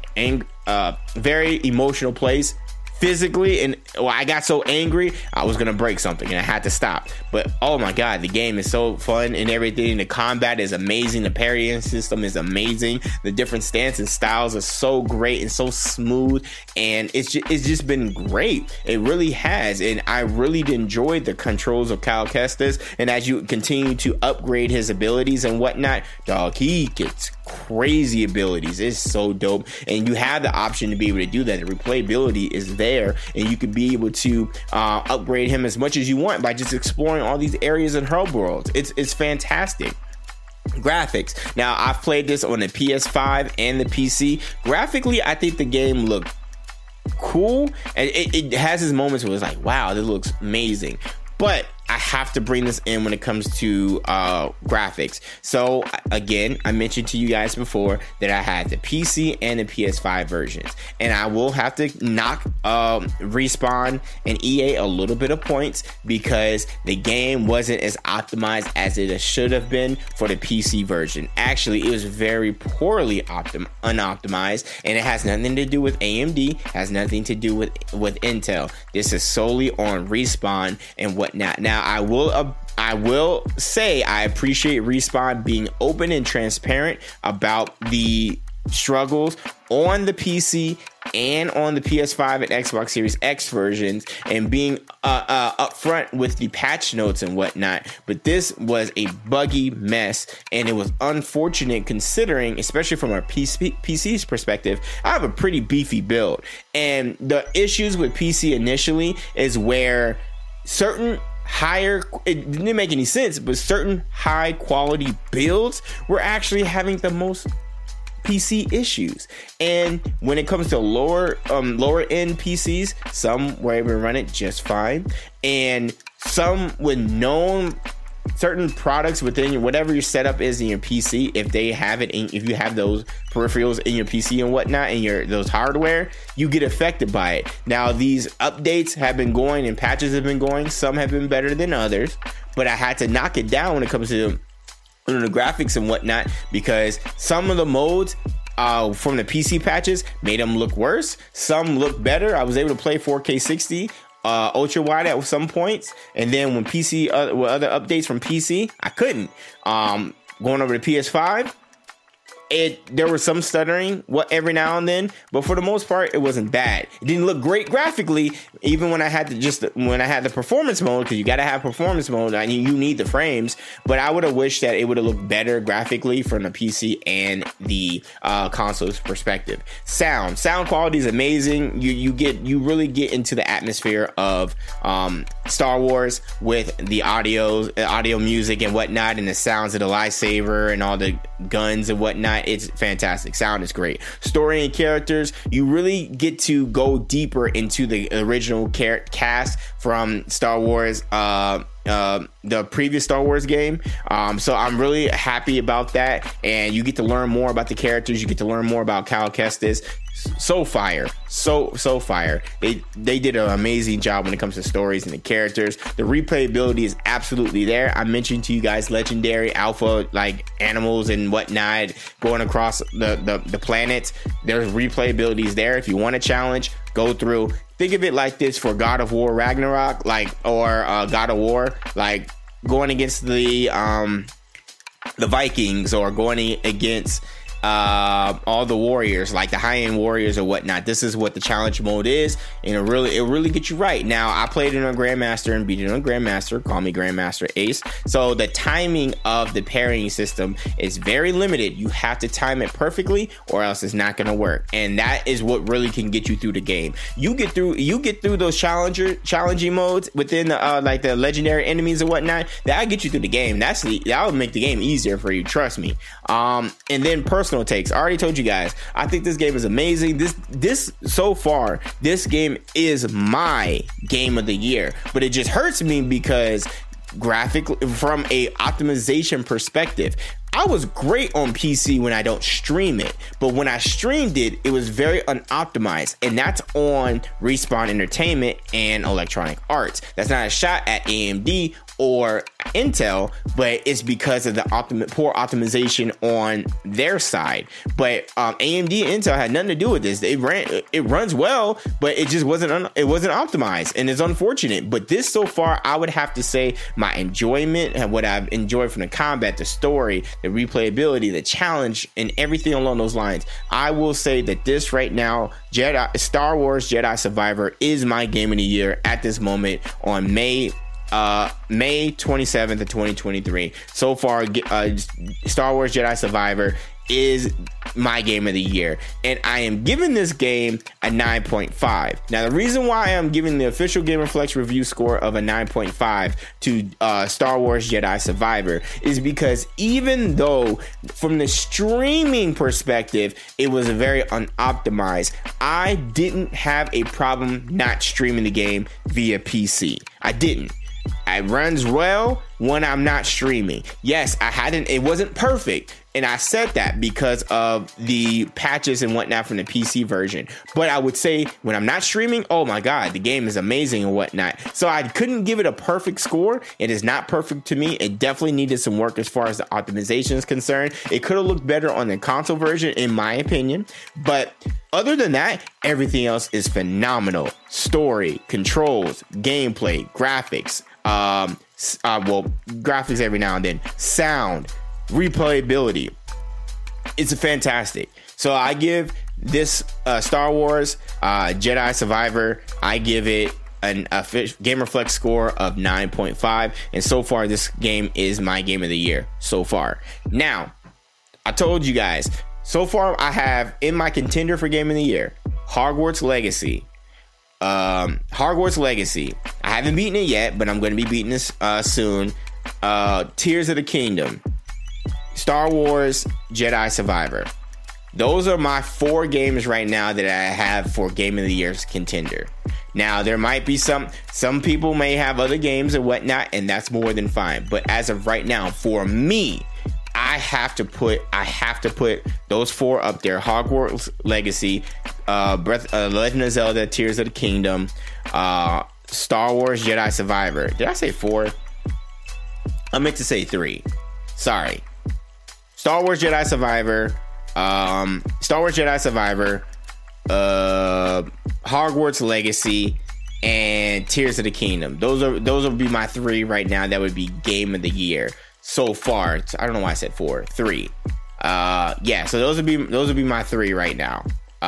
emotional place physically, and I got so angry I was gonna break something and I had to stop. But oh my God, the game is so fun and everything. The combat is amazing. The parrying system is amazing. The different stance and styles are so great and so smooth, and it's just been great. It really has, and I really enjoyed the controls of Cal Kestis. And as you continue to upgrade his abilities and whatnot, dog, he gets crazy abilities. It's so dope, and you have the option to be able to do that. The replayability is there, and you can be able to upgrade him as much as you want by just exploring all these areas in Herb Worlds. It's fantastic. Graphics. Now, I've played this on the PS5 and the PC. Graphically, I think the game looked cool, and it has its moments where it's like, wow, this looks amazing. But I have to bring this in when it comes to graphics. So again, I mentioned to you guys before that I had the PC and the PS5 versions, and I will have to knock Respawn and EA a little bit of points because the game wasn't as optimized as it should have been for the PC version. Actually, it was very poorly unoptimized, and it has nothing to do with AMD, has nothing to do with Intel. This is solely on Respawn and whatnot. Now, I will say I appreciate Respawn being open and transparent about the struggles on the PC and on the PS5 and Xbox Series X versions, and being upfront with the patch notes and whatnot. But this was a buggy mess, and it was unfortunate considering, especially from our PC's perspective, I have a pretty beefy build, and the issues with PC initially is where certain it didn't make any sense, but certain high quality builds were actually having the most PC issues. And when it comes to lower end PCs, some were able to run it just fine, and some with known certain products within whatever your setup is in your PC, if they have it if you have those peripherals in your PC and whatnot, and those hardware, you get affected by it. Now, these updates have been going and patches have been going. Some have been better than others, but I had to knock it down when it comes to the graphics and whatnot, because some of the modes from the PC patches made them look worse. Some look better. I was able to play 4K 60 ultra wide at some points, and then when PC with other updates from PC, I couldn't. Going over to PS5, there was some stuttering every now and then, but for the most part, it wasn't bad. It didn't look great graphically, even when I had the performance mode, because you got to have performance mode. I mean, you need the frames, but I would have wished that it would have looked better graphically from the PC and the console's perspective. Sound quality is amazing. You really get into the atmosphere of Star Wars with the audio music and whatnot, and the sounds of the lightsaber and all the guns and whatnot. It's fantastic. Sound is great. Story and characters, you really get to go deeper into the original cast from Star Wars, the previous Star Wars game. So I'm really happy about that, and you get to learn more about the characters. You get to learn more about Cal Kestis. So fire. So fire. They did an amazing job when it comes to stories and the characters. The replayability is absolutely there. I mentioned to you guys legendary alpha like animals and whatnot going across the planets. There's replayability is there. If you want a challenge, go through. Think of it like this for God of War Ragnarok, or God of War, like going against the Vikings, or going against all the warriors, like the high-end warriors or whatnot. This is what the challenge mode is, and it really gets you right. Now, I played it on Grandmaster and beat it on Grandmaster. Call me Grandmaster Ace. So the timing of the parrying system is very limited. You have to time it perfectly, or else it's not going to work. And that is what really can get you through the game. You get through those challenging modes within the like the legendary enemies and whatnot. That'll get you through the game. That'll make the game easier for you. Trust me. And then personal takes. I already told you guys, I think this game is amazing. This so far, this game is my game of the year, but it just hurts me because graphically, from a optimization perspective, I was great on PC when I don't stream it, but when I streamed it, it was very unoptimized, and that's on Respawn Entertainment and Electronic Arts. That's not a shot at AMD or Intel, but it's because of the poor optimization on their side. But AMD and Intel had nothing to do with this. It runs well, but it just wasn't optimized, and it's unfortunate. But this so far, I would have to say my enjoyment and what I've enjoyed from the combat, the story, the replayability, the challenge, and everything along those lines. I will say that this right now, Star Wars Jedi Survivor, is my game of the year at this moment on May 27th of 2023. So far, Star Wars Jedi Survivor is my game of the year, and I am giving this game a 9.5. Now, the reason why I'm giving the official GamerFlex review score of a 9.5 to Star Wars Jedi Survivor is because even though from the streaming perspective it was very unoptimized, I didn't have a problem not streaming the game via PC. I didn't. It runs well when I'm not streaming. Yes, it wasn't perfect, and I said that because of the patches and whatnot from the PC version. But I would say when I'm not streaming, oh my God, the game is amazing and whatnot. So I couldn't give it a perfect score. It is not perfect to me. It definitely needed some work as far as the optimization is concerned. It could have looked better on the console version, in my opinion. But other than that, everything else is phenomenal. Story, controls, gameplay, graphics, graphics every now and then, sound, replayability. It's fantastic. So I give this Star Wars Jedi Survivor, I give it a GamerFlex score of 9.5, and so far this game is my game of the year so far. Now, I told you guys, so far I have in my contender for game of the year Hogwarts Legacy. Hogwarts Legacy. I haven't beaten it yet, but I'm going to be beating this soon. Tears of the Kingdom, Star Wars Jedi Survivor. those are my 4 games right now that I have for Game of the Year's contender. Now, there might be some people may have other games and whatnot, and that's more than fine. But as of right now, for me, I have to put those 4 up there: Hogwarts Legacy, Legend of Zelda: Tears of the Kingdom, Star Wars Jedi Survivor. Did I say 4? I meant to say 3. Sorry. Star Wars Jedi Survivor, Hogwarts Legacy, and Tears of the Kingdom. Those would be my 3 right now. That would be Game of the Year so far. I don't know why I said 4. 3. Yeah. So those would be my 3 right now.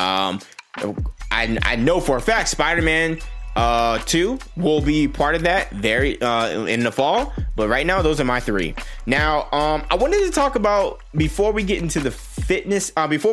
I know for a fact Spider-Man 2 will be part of that in the fall, but right now those are my 3. Now, I wanted to talk about, before we get into the fitness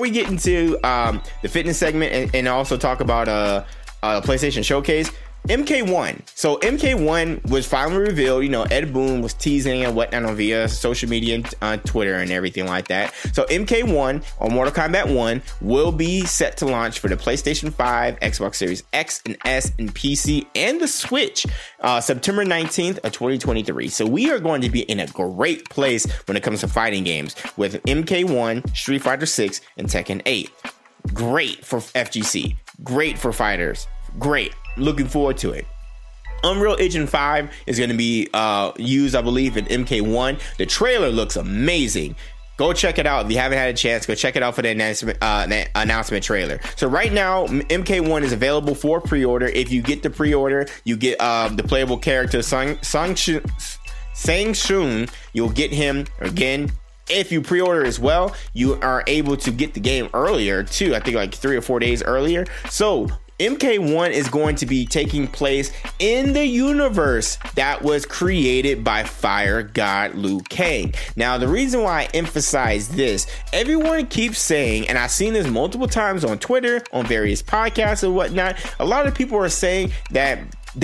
segment, and also talk about PlayStation Showcase, MK1. So MK1 was finally revealed. Ed Boon was teasing and whatnot on via social media and on Twitter and everything like that. So MK1, or Mortal Kombat 1, will be set to launch for the PlayStation 5, Xbox Series X and S, and PC, and the Switch, September 19th of 2023. So we are going to be in a great place when it comes to fighting games with MK1, Street Fighter 6, and Tekken 8. Great for FGC. Great for fighters. Great. Looking forward to it. Unreal Engine 5 is going to be used, I believe, in MK1. The trailer looks amazing. Go check it out. If you haven't had a chance, go check it out for the announcement trailer. So right now, MK1 is available for pre-order. If you get the pre-order, you get the playable character Sang Shun. You'll get him again. If you pre-order as well, you are able to get the game earlier too. I think like 3 or 4 days earlier. So MK1 is going to be taking place in the universe that was created by Fire God Liu Kang. Now, the reason why I emphasize this, everyone keeps saying, and I've seen this multiple times on Twitter, on various podcasts and whatnot, a lot of people are saying that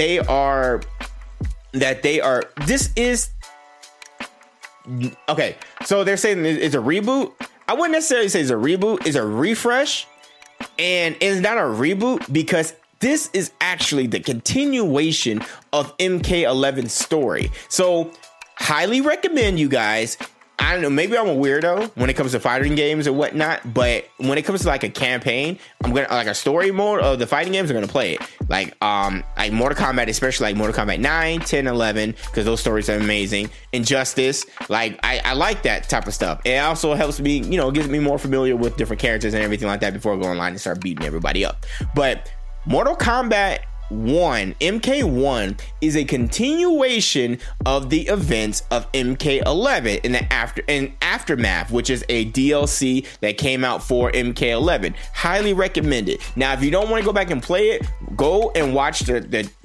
this is, okay, so they're saying it's a reboot. I wouldn't necessarily say it's a reboot, it's a refresh. And it's not a reboot, because this is actually the continuation of MK11's story. So highly recommend you guys. I don't know, maybe I'm a weirdo when it comes to fighting games or whatnot, but when it comes to like a campaign, I'm gonna, like a story mode of the fighting games, I'm gonna play it. Like Mortal Kombat, especially like Mortal Kombat 9, 10, 11, because those stories are amazing. Injustice, like I like that type of stuff. It also helps me, gives me more familiar with different characters and everything like that before I go online and start beating everybody up. But Mortal Kombat 1, MK1 is a continuation of the events of MK11 in the Aftermath, which is a DLC that came out for MK11. Highly recommended. Now, if you don't want to go back and play it, go and watch the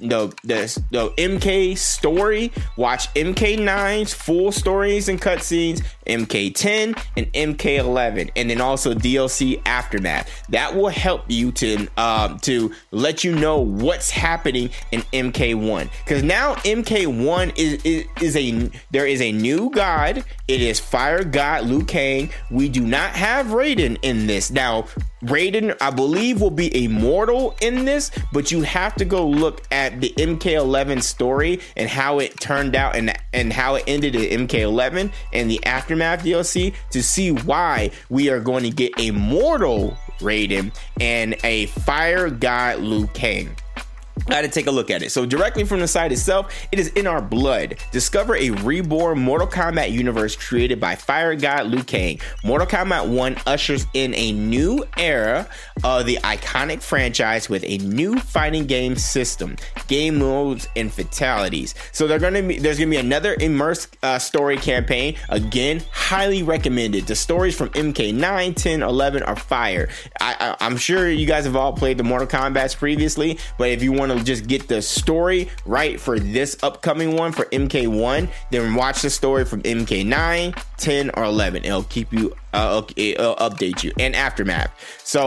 MK story. Watch MK9's full stories and cutscenes, MK10 and MK11, and then also DLC Aftermath. That will help you to let you know what's happening in MK1, because now MK1 there is a new god. It is Fire God Liu Kang. We do not have Raiden in this. Now, Raiden, I believe, will be immortal in this, but you have to go look at the MK11 story and how it turned out and how it ended in MK11 and the Aftermath DLC to see why we are going to get a mortal Raiden and a Fire God Liu Kang. I had to take a look at it. So directly from the site itself, it is in our blood. Discover a reborn Mortal Kombat universe created by Fire God Liu Kang. Mortal Kombat 1 ushers in a new era of the iconic franchise with a new fighting game system, game modes, and fatalities. So there's gonna be another immersed story campaign. Again, highly recommended. The stories from MK9, 10, 11 are fire. I'm sure you guys have all played the Mortal Kombats previously, but if you want to just get the story right for this upcoming one for MK1, then watch the story from MK9, 10, or 11. It'll keep you it'll update you. And Aftermath. So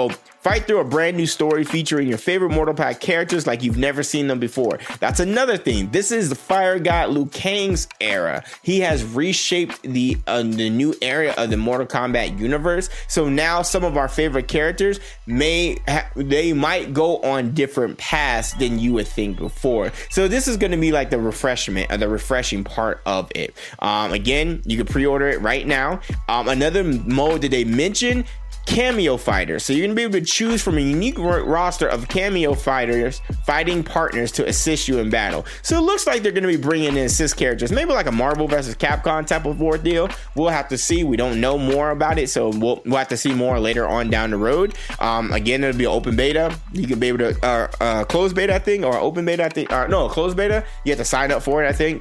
Fight through a brand new story featuring your favorite Mortal Kombat characters like you've never seen them before. That's another thing. This is the Fire God Liu Kang's era. He has reshaped the new area of the Mortal Kombat universe. So now some of our favorite characters they might go on different paths than you would think before. So this is going to be like the refreshing part of it. Again, you can pre-order it right now. Another mode that they mentioned, Cameo Fighters. So you're going to be able to choose from a unique roster of cameo fighters, fighting partners to assist you in battle. So it looks like they're going to be bringing in assist characters, maybe like a Marvel versus Capcom type of war deal. We'll have to see. We don't know more about it, so we'll have to see more later on down the road. Again, it'll be an open beta. You can be able to closed beta, I think, or open beta, I think. No, closed beta. You have to sign up for it, I think.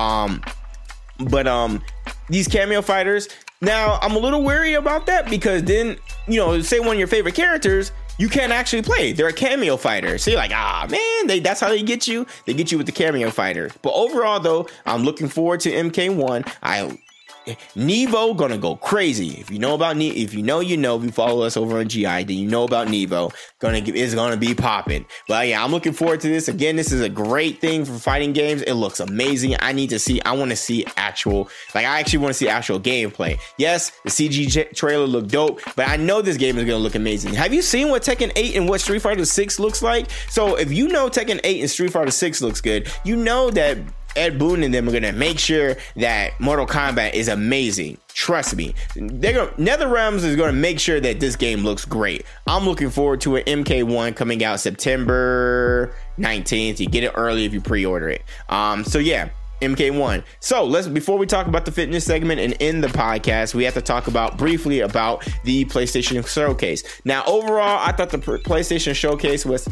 But these cameo fighters. Now, I'm a little wary about that because then, say one of your favorite characters, you can't actually play. They're a cameo fighter. So you're like, man, that's how they get you. They get you with the cameo fighter. But overall, though, I'm looking forward to MK1. Nevo gonna go crazy. If you know about if you follow us over on GI, then you know about Nevo. Is gonna be popping. But yeah, I'm looking forward to this. Again, this is a great thing for fighting games. It looks amazing. I want to see actual gameplay. Yes, the CG trailer looked dope, but I know this game is gonna look amazing. Have you seen what Tekken 8 and what Street Fighter 6 looks like? So if you know Tekken 8 and Street Fighter 6 looks good, you know that Ed Boon and them are going to make sure that Mortal Kombat is amazing. Trust me. NetherRealms is going to make sure that this game looks great. I'm looking forward to an MK1 coming out September 19th. You get it early if you pre-order it. So yeah, MK1. So before we talk about the fitness segment and end the podcast, we have to talk briefly about the PlayStation Showcase. Now, overall, I thought the PlayStation Showcase was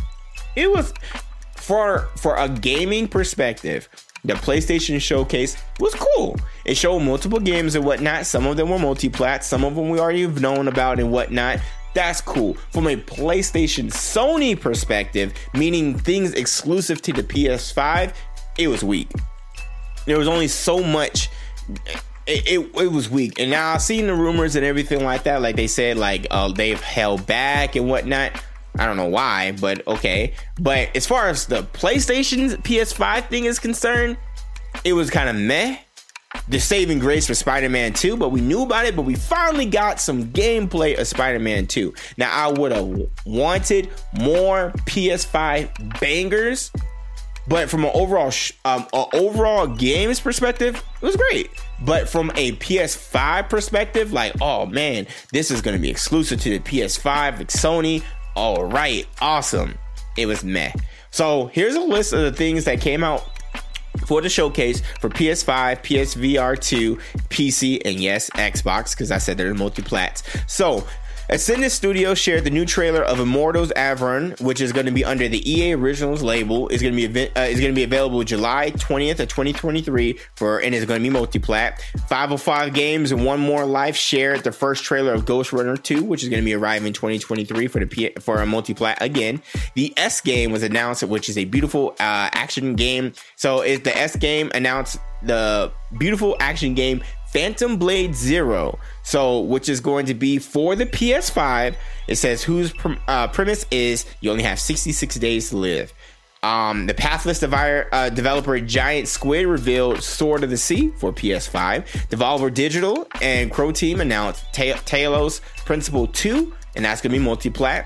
for a gaming perspective. The PlayStation Showcase was cool. It showed multiple games and whatnot. Some of them were multi-plat. Some of them we already have known about and whatnot. That's cool. From a PlayStation Sony perspective, meaning things exclusive to the PS5, it was weak. There was only so much. It was weak. And now I've seen the rumors and everything like that. Like they said, they've held back and whatnot. I don't know why, but okay. But as far as the PlayStation's PS5 thing is concerned, it was kind of meh. The saving grace for Spider-Man 2, but we knew about it, but we finally got some gameplay of Spider-Man 2. Now, I would have wanted more PS5 bangers, but from an overall games perspective, it was great. But from a PS5 perspective, oh man, this is going to be exclusive to the PS5, like Sony. All right, awesome. It was meh. So here's a list of the things that came out for the showcase for PS5, PSVR 2, PC, and yes, Xbox, because I said they're multi-plats. So Ascendant Studios shared the new trailer of Immortals Avern, which is going to be under the EA Originals label. Is going to be available July 20th of 2023 and it's going to be multi-plat. 505 Games and One More Life shared the first trailer of Ghost Runner 2, which is going to be arriving in 2023 for a multi-plat again. The S Game was announced, which is a beautiful action game. So the S Game announced the beautiful action game Phantom Blade Zero, which is going to be for the PS5. It says whose premise is you only have 66 days to live. The Pathless developer Giant Squid revealed Sword of the Sea for PS5. Devolver Digital and Crow Team announced Talos Principle 2, and that's going to be multi-plat.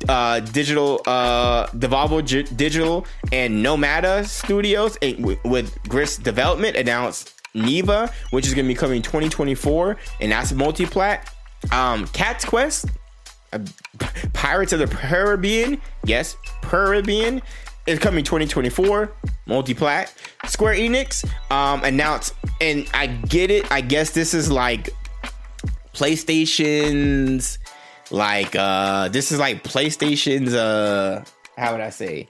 Devolver Digital and Nomada Studios with Grist Development announced Neva, which is going to be coming 2024, and that's multi-plat. Cat's Quest, Pirates of the Caribbean, yes, Caribbean, is coming 2024, multi-plat. Square Enix announced, and I get it, I guess this is like PlayStation's, this is like PlayStation's, how would I say,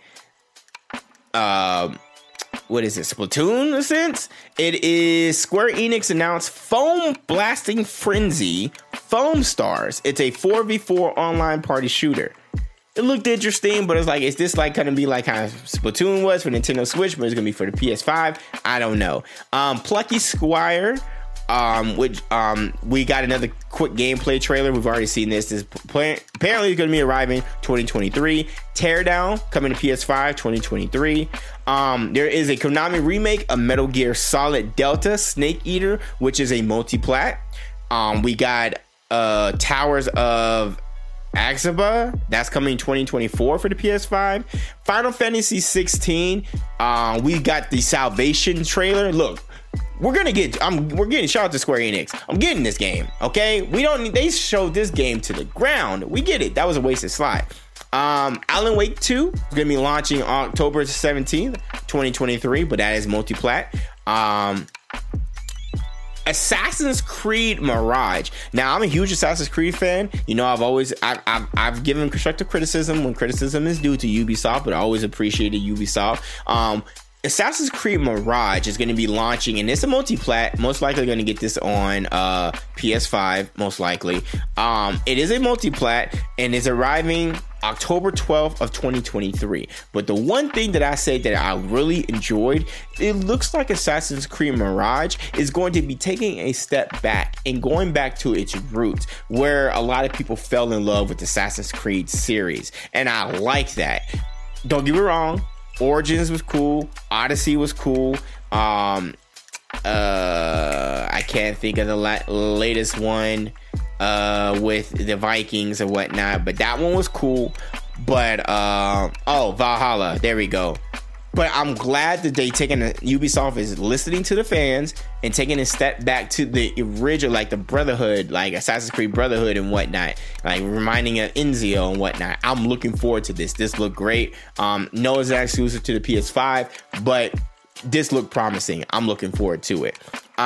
what is it, Splatoon in a sense? It is Square Enix announced Foam Blasting Frenzy Foam Stars. It's a 4v4 online party shooter. It looked interesting, but it's like, is this like going to be like how Splatoon was for Nintendo Switch, but it's going to be for the PS5? I don't know. Plucky Squire we got another quick gameplay trailer. We've already seen this. This apparently is going to be arriving 2023. Teardown coming to PS5 2023. There is a Konami remake of Metal Gear Solid Delta Snake Eater, which is a multi-plat. We got Towers of Axaba, that's coming 2024 for the PS5. Final Fantasy 16. We got the Salvation trailer. Look, we're getting shout out to Square Enix. I'm getting this game, okay? They showed this game to the ground. We get it. That was a wasted slide. Alan Wake 2 is going to be launching October 17th, 2023, but that is multi-plat. Assassin's Creed Mirage. Now, I'm a huge Assassin's Creed fan. You know, I've given constructive criticism when criticism is due to Ubisoft, but I always appreciated Ubisoft. Assassin's Creed Mirage is going to be launching, and it's a multi-plat. Most likely going to get this on PS5, most likely. It is a multi-plat, and is arriving October 12th of 2023. But the one thing that I say that I really enjoyed, it looks like Assassin's Creed Mirage is going to be taking a step back and going back to its roots, where a lot of people fell in love with the Assassin's Creed series. And I like that. Don't get me wrong. Origins was cool. Odyssey was cool. I can't think of the latest one with the Vikings and whatnot, but that one was cool. But Valhalla, there we go. But I'm glad that Ubisoft is listening to the fans and taking a step back to the original, like the Brotherhood, like Assassin's Creed Brotherhood and whatnot, like reminding of Ezio and whatnot. I'm looking forward to this. This looked great. No, it's not exclusive to the PS5, but this looked promising. I'm looking forward to it.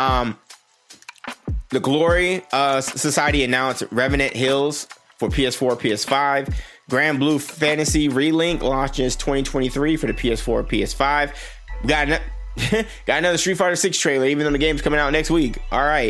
The Glory Society announced Revenant Hills for PS4, PS5. Grand Blue Fantasy Relink launches 2023 for the PS4, PS5. We got another Street Fighter 6 trailer, even though the game's coming out next week. All right.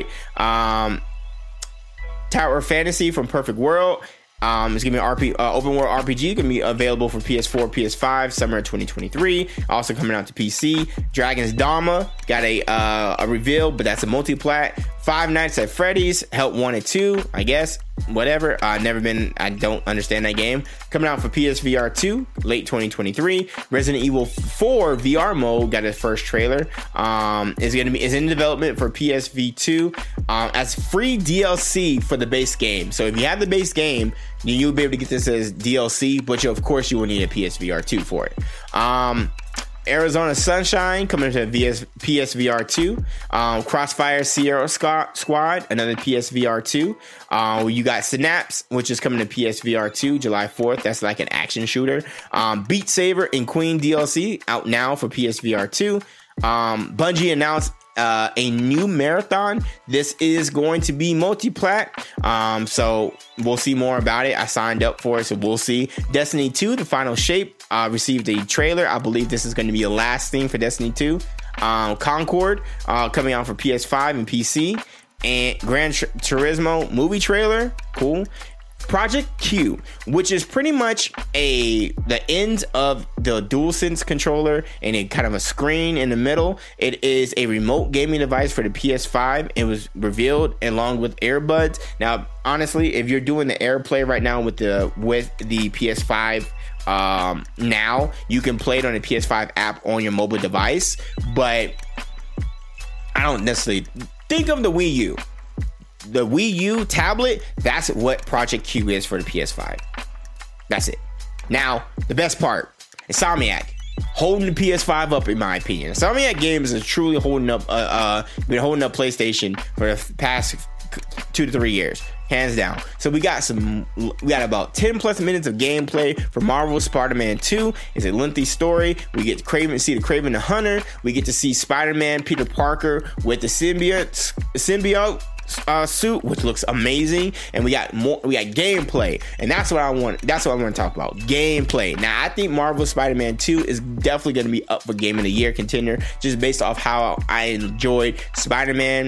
Tower of Fantasy from Perfect World. It's gonna be an open world RPG. Gonna be available for PS4, PS5, summer 2023. Also coming out to PC. Dragon's Dogma got a reveal, but that's a multi-plat. Five Nights at Freddy's Help 1 and 2, I guess. Whatever. I don't understand that game. Coming out for PSVR 2, late 2023. Resident Evil 4 VR mode got its first trailer. Is in development for PSV 2 as free DLC for the base game. So if you have the base game, then you'll be able to get this as DLC, but of course you will need a PSVR 2 for it. Arizona Sunshine coming to PSVR 2. Crossfire Sierra Squad, another PSVR 2. You got Synapse, which is coming to PSVR 2 July 4th. That's like an action shooter. Beat Saber and Queen DLC out now for PSVR 2. Bungie announced a new marathon. This is going to be multi-plat. So we'll see more about it. I signed up for it, so we'll see. Destiny 2, The Final Shape, received a trailer. I believe this is going to be a last thing for Destiny 2. Concord, coming out for PS5 and PC. And Gran Turismo movie trailer. Cool. Project Q, which is pretty much the end of the DualSense controller and a kind of a screen in the middle. It is a remote gaming device for the PS5. It was revealed along with earbuds. Now, honestly, if you're doing the AirPlay right now with the PS5, now you can play it on the PS5 app on your mobile device, but I don't necessarily think of the Wii U. The Wii U tablet, that's what Project Q is for the PS5. That's it. Now, the best part, Insomniac holding the PS5 up, in my opinion. Insomniac Games is truly holding up PlayStation for the past 2 to 3 years, hands down. So we got about 10 plus minutes of gameplay for Marvel's Spider-Man 2. It's a lengthy story. We get to see the Kraven the Hunter. We get to see Spider-Man Peter Parker with the symbiote suit, which looks amazing, and we got gameplay, and that's what I want to talk about. Gameplay. Now, I think Marvel's Spider-Man 2 is definitely going to be up for Game of the Year contender, just based off how I enjoyed Spider-Man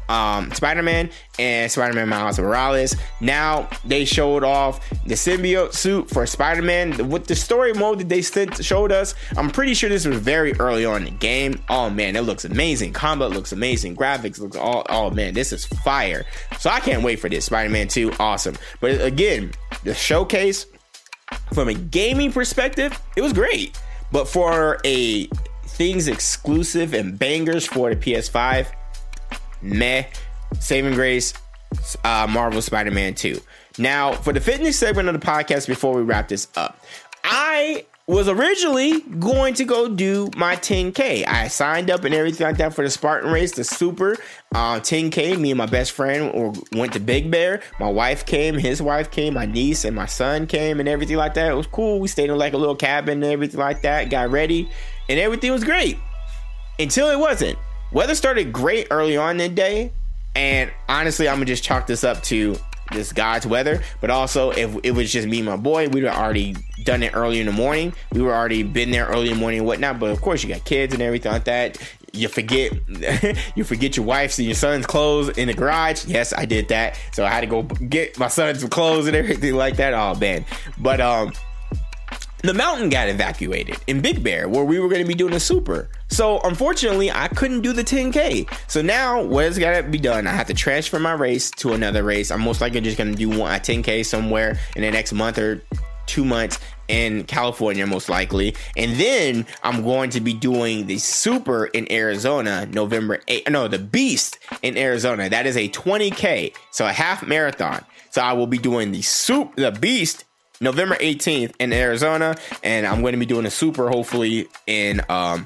Spider-Man and Spider-Man Miles Morales. Now they showed off the symbiote suit for Spider-Man with the story mode that they showed us. I'm pretty sure this was very early on in the game. Oh man, it looks amazing. Combat looks amazing. Graphics looks oh man, this is fire. So I can't wait for this. Spider-Man 2, awesome. But again, the showcase from a gaming perspective, it was great. But for a things exclusive and bangers for the PS5, meh. Saving grace, Marvel Spider-Man 2. Now, for the fitness segment of the podcast, before we wrap this up, I was originally going to go do my 10K. I signed up and everything like that for the Spartan race, the super 10K. Me and my best friend went to Big Bear. My wife came, his wife came, my niece and my son came and everything like that. It was cool. We stayed in like a little cabin and everything like that, got ready, and everything was great until it wasn't. Weather started great early on in the day, and honestly, I'm gonna just chalk this up to this God's weather. But also, if it was just me and my boy, we'd have already done it early in the morning. We were already been there early in the morning and whatnot. But of course, you got kids and everything like that. You forget your wife's and your son's clothes in the garage. Yes, I did that. So I had to go get my son some clothes and everything like that. Oh man, but the mountain got evacuated in Big Bear where we were going to be doing a super. So unfortunately, I couldn't do the 10K. So now what has got to be done? I have to transfer my race to another race. I'm most likely just going to do a 10K somewhere in the next month or 2 months in California, most likely. And then I'm going to be doing the super in Arizona, November 8th. No, the Beast in Arizona. That is a 20K. So a half marathon. So I will be doing the Beast November 18th in Arizona, and I'm going to be doing a super hopefully in what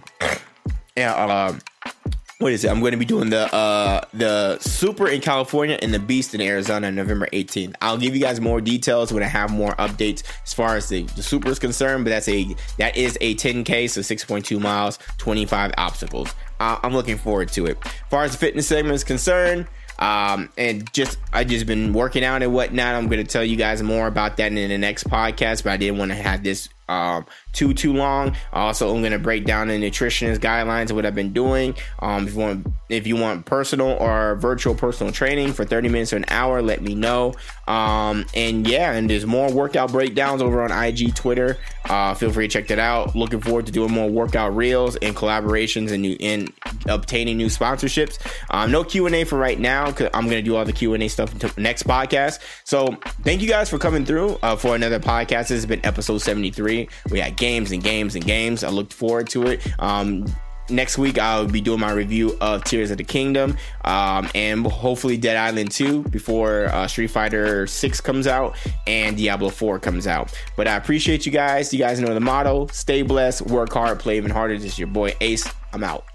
is it? I'm going to be doing the super in California and the Beast in Arizona November 18th. I'll give you guys more details when I have more updates as far as the super is concerned, but that is a 10K, so 6.2 miles, 25 obstacles. I'm looking forward to it. As far as the fitness segment is concerned, I just been working out and whatnot. I'm going to tell you guys more about that in the next podcast, but I didn't want to have this too long. Also, I'm going to break down the nutritionist guidelines of what I've been doing. If you want personal or virtual personal training for 30 minutes or an hour, let me know. And there's more workout breakdowns over on IG, Twitter. Feel free to check that out. Looking forward to doing more workout reels and collaborations and obtaining new sponsorships. No Q&A for right now, because I'm going to do all the Q&A stuff until the next podcast. So thank you guys for coming through for another podcast. This has been episode 73. We had games and games and games. I looked forward to it. Next week, I'll be doing my review of Tears of the Kingdom and hopefully Dead Island 2 before Street Fighter 6 comes out and Diablo 4 comes out. But I appreciate you guys. You guys know the motto. Stay blessed, work hard, play even harder. This is your boy Ace. I'm out.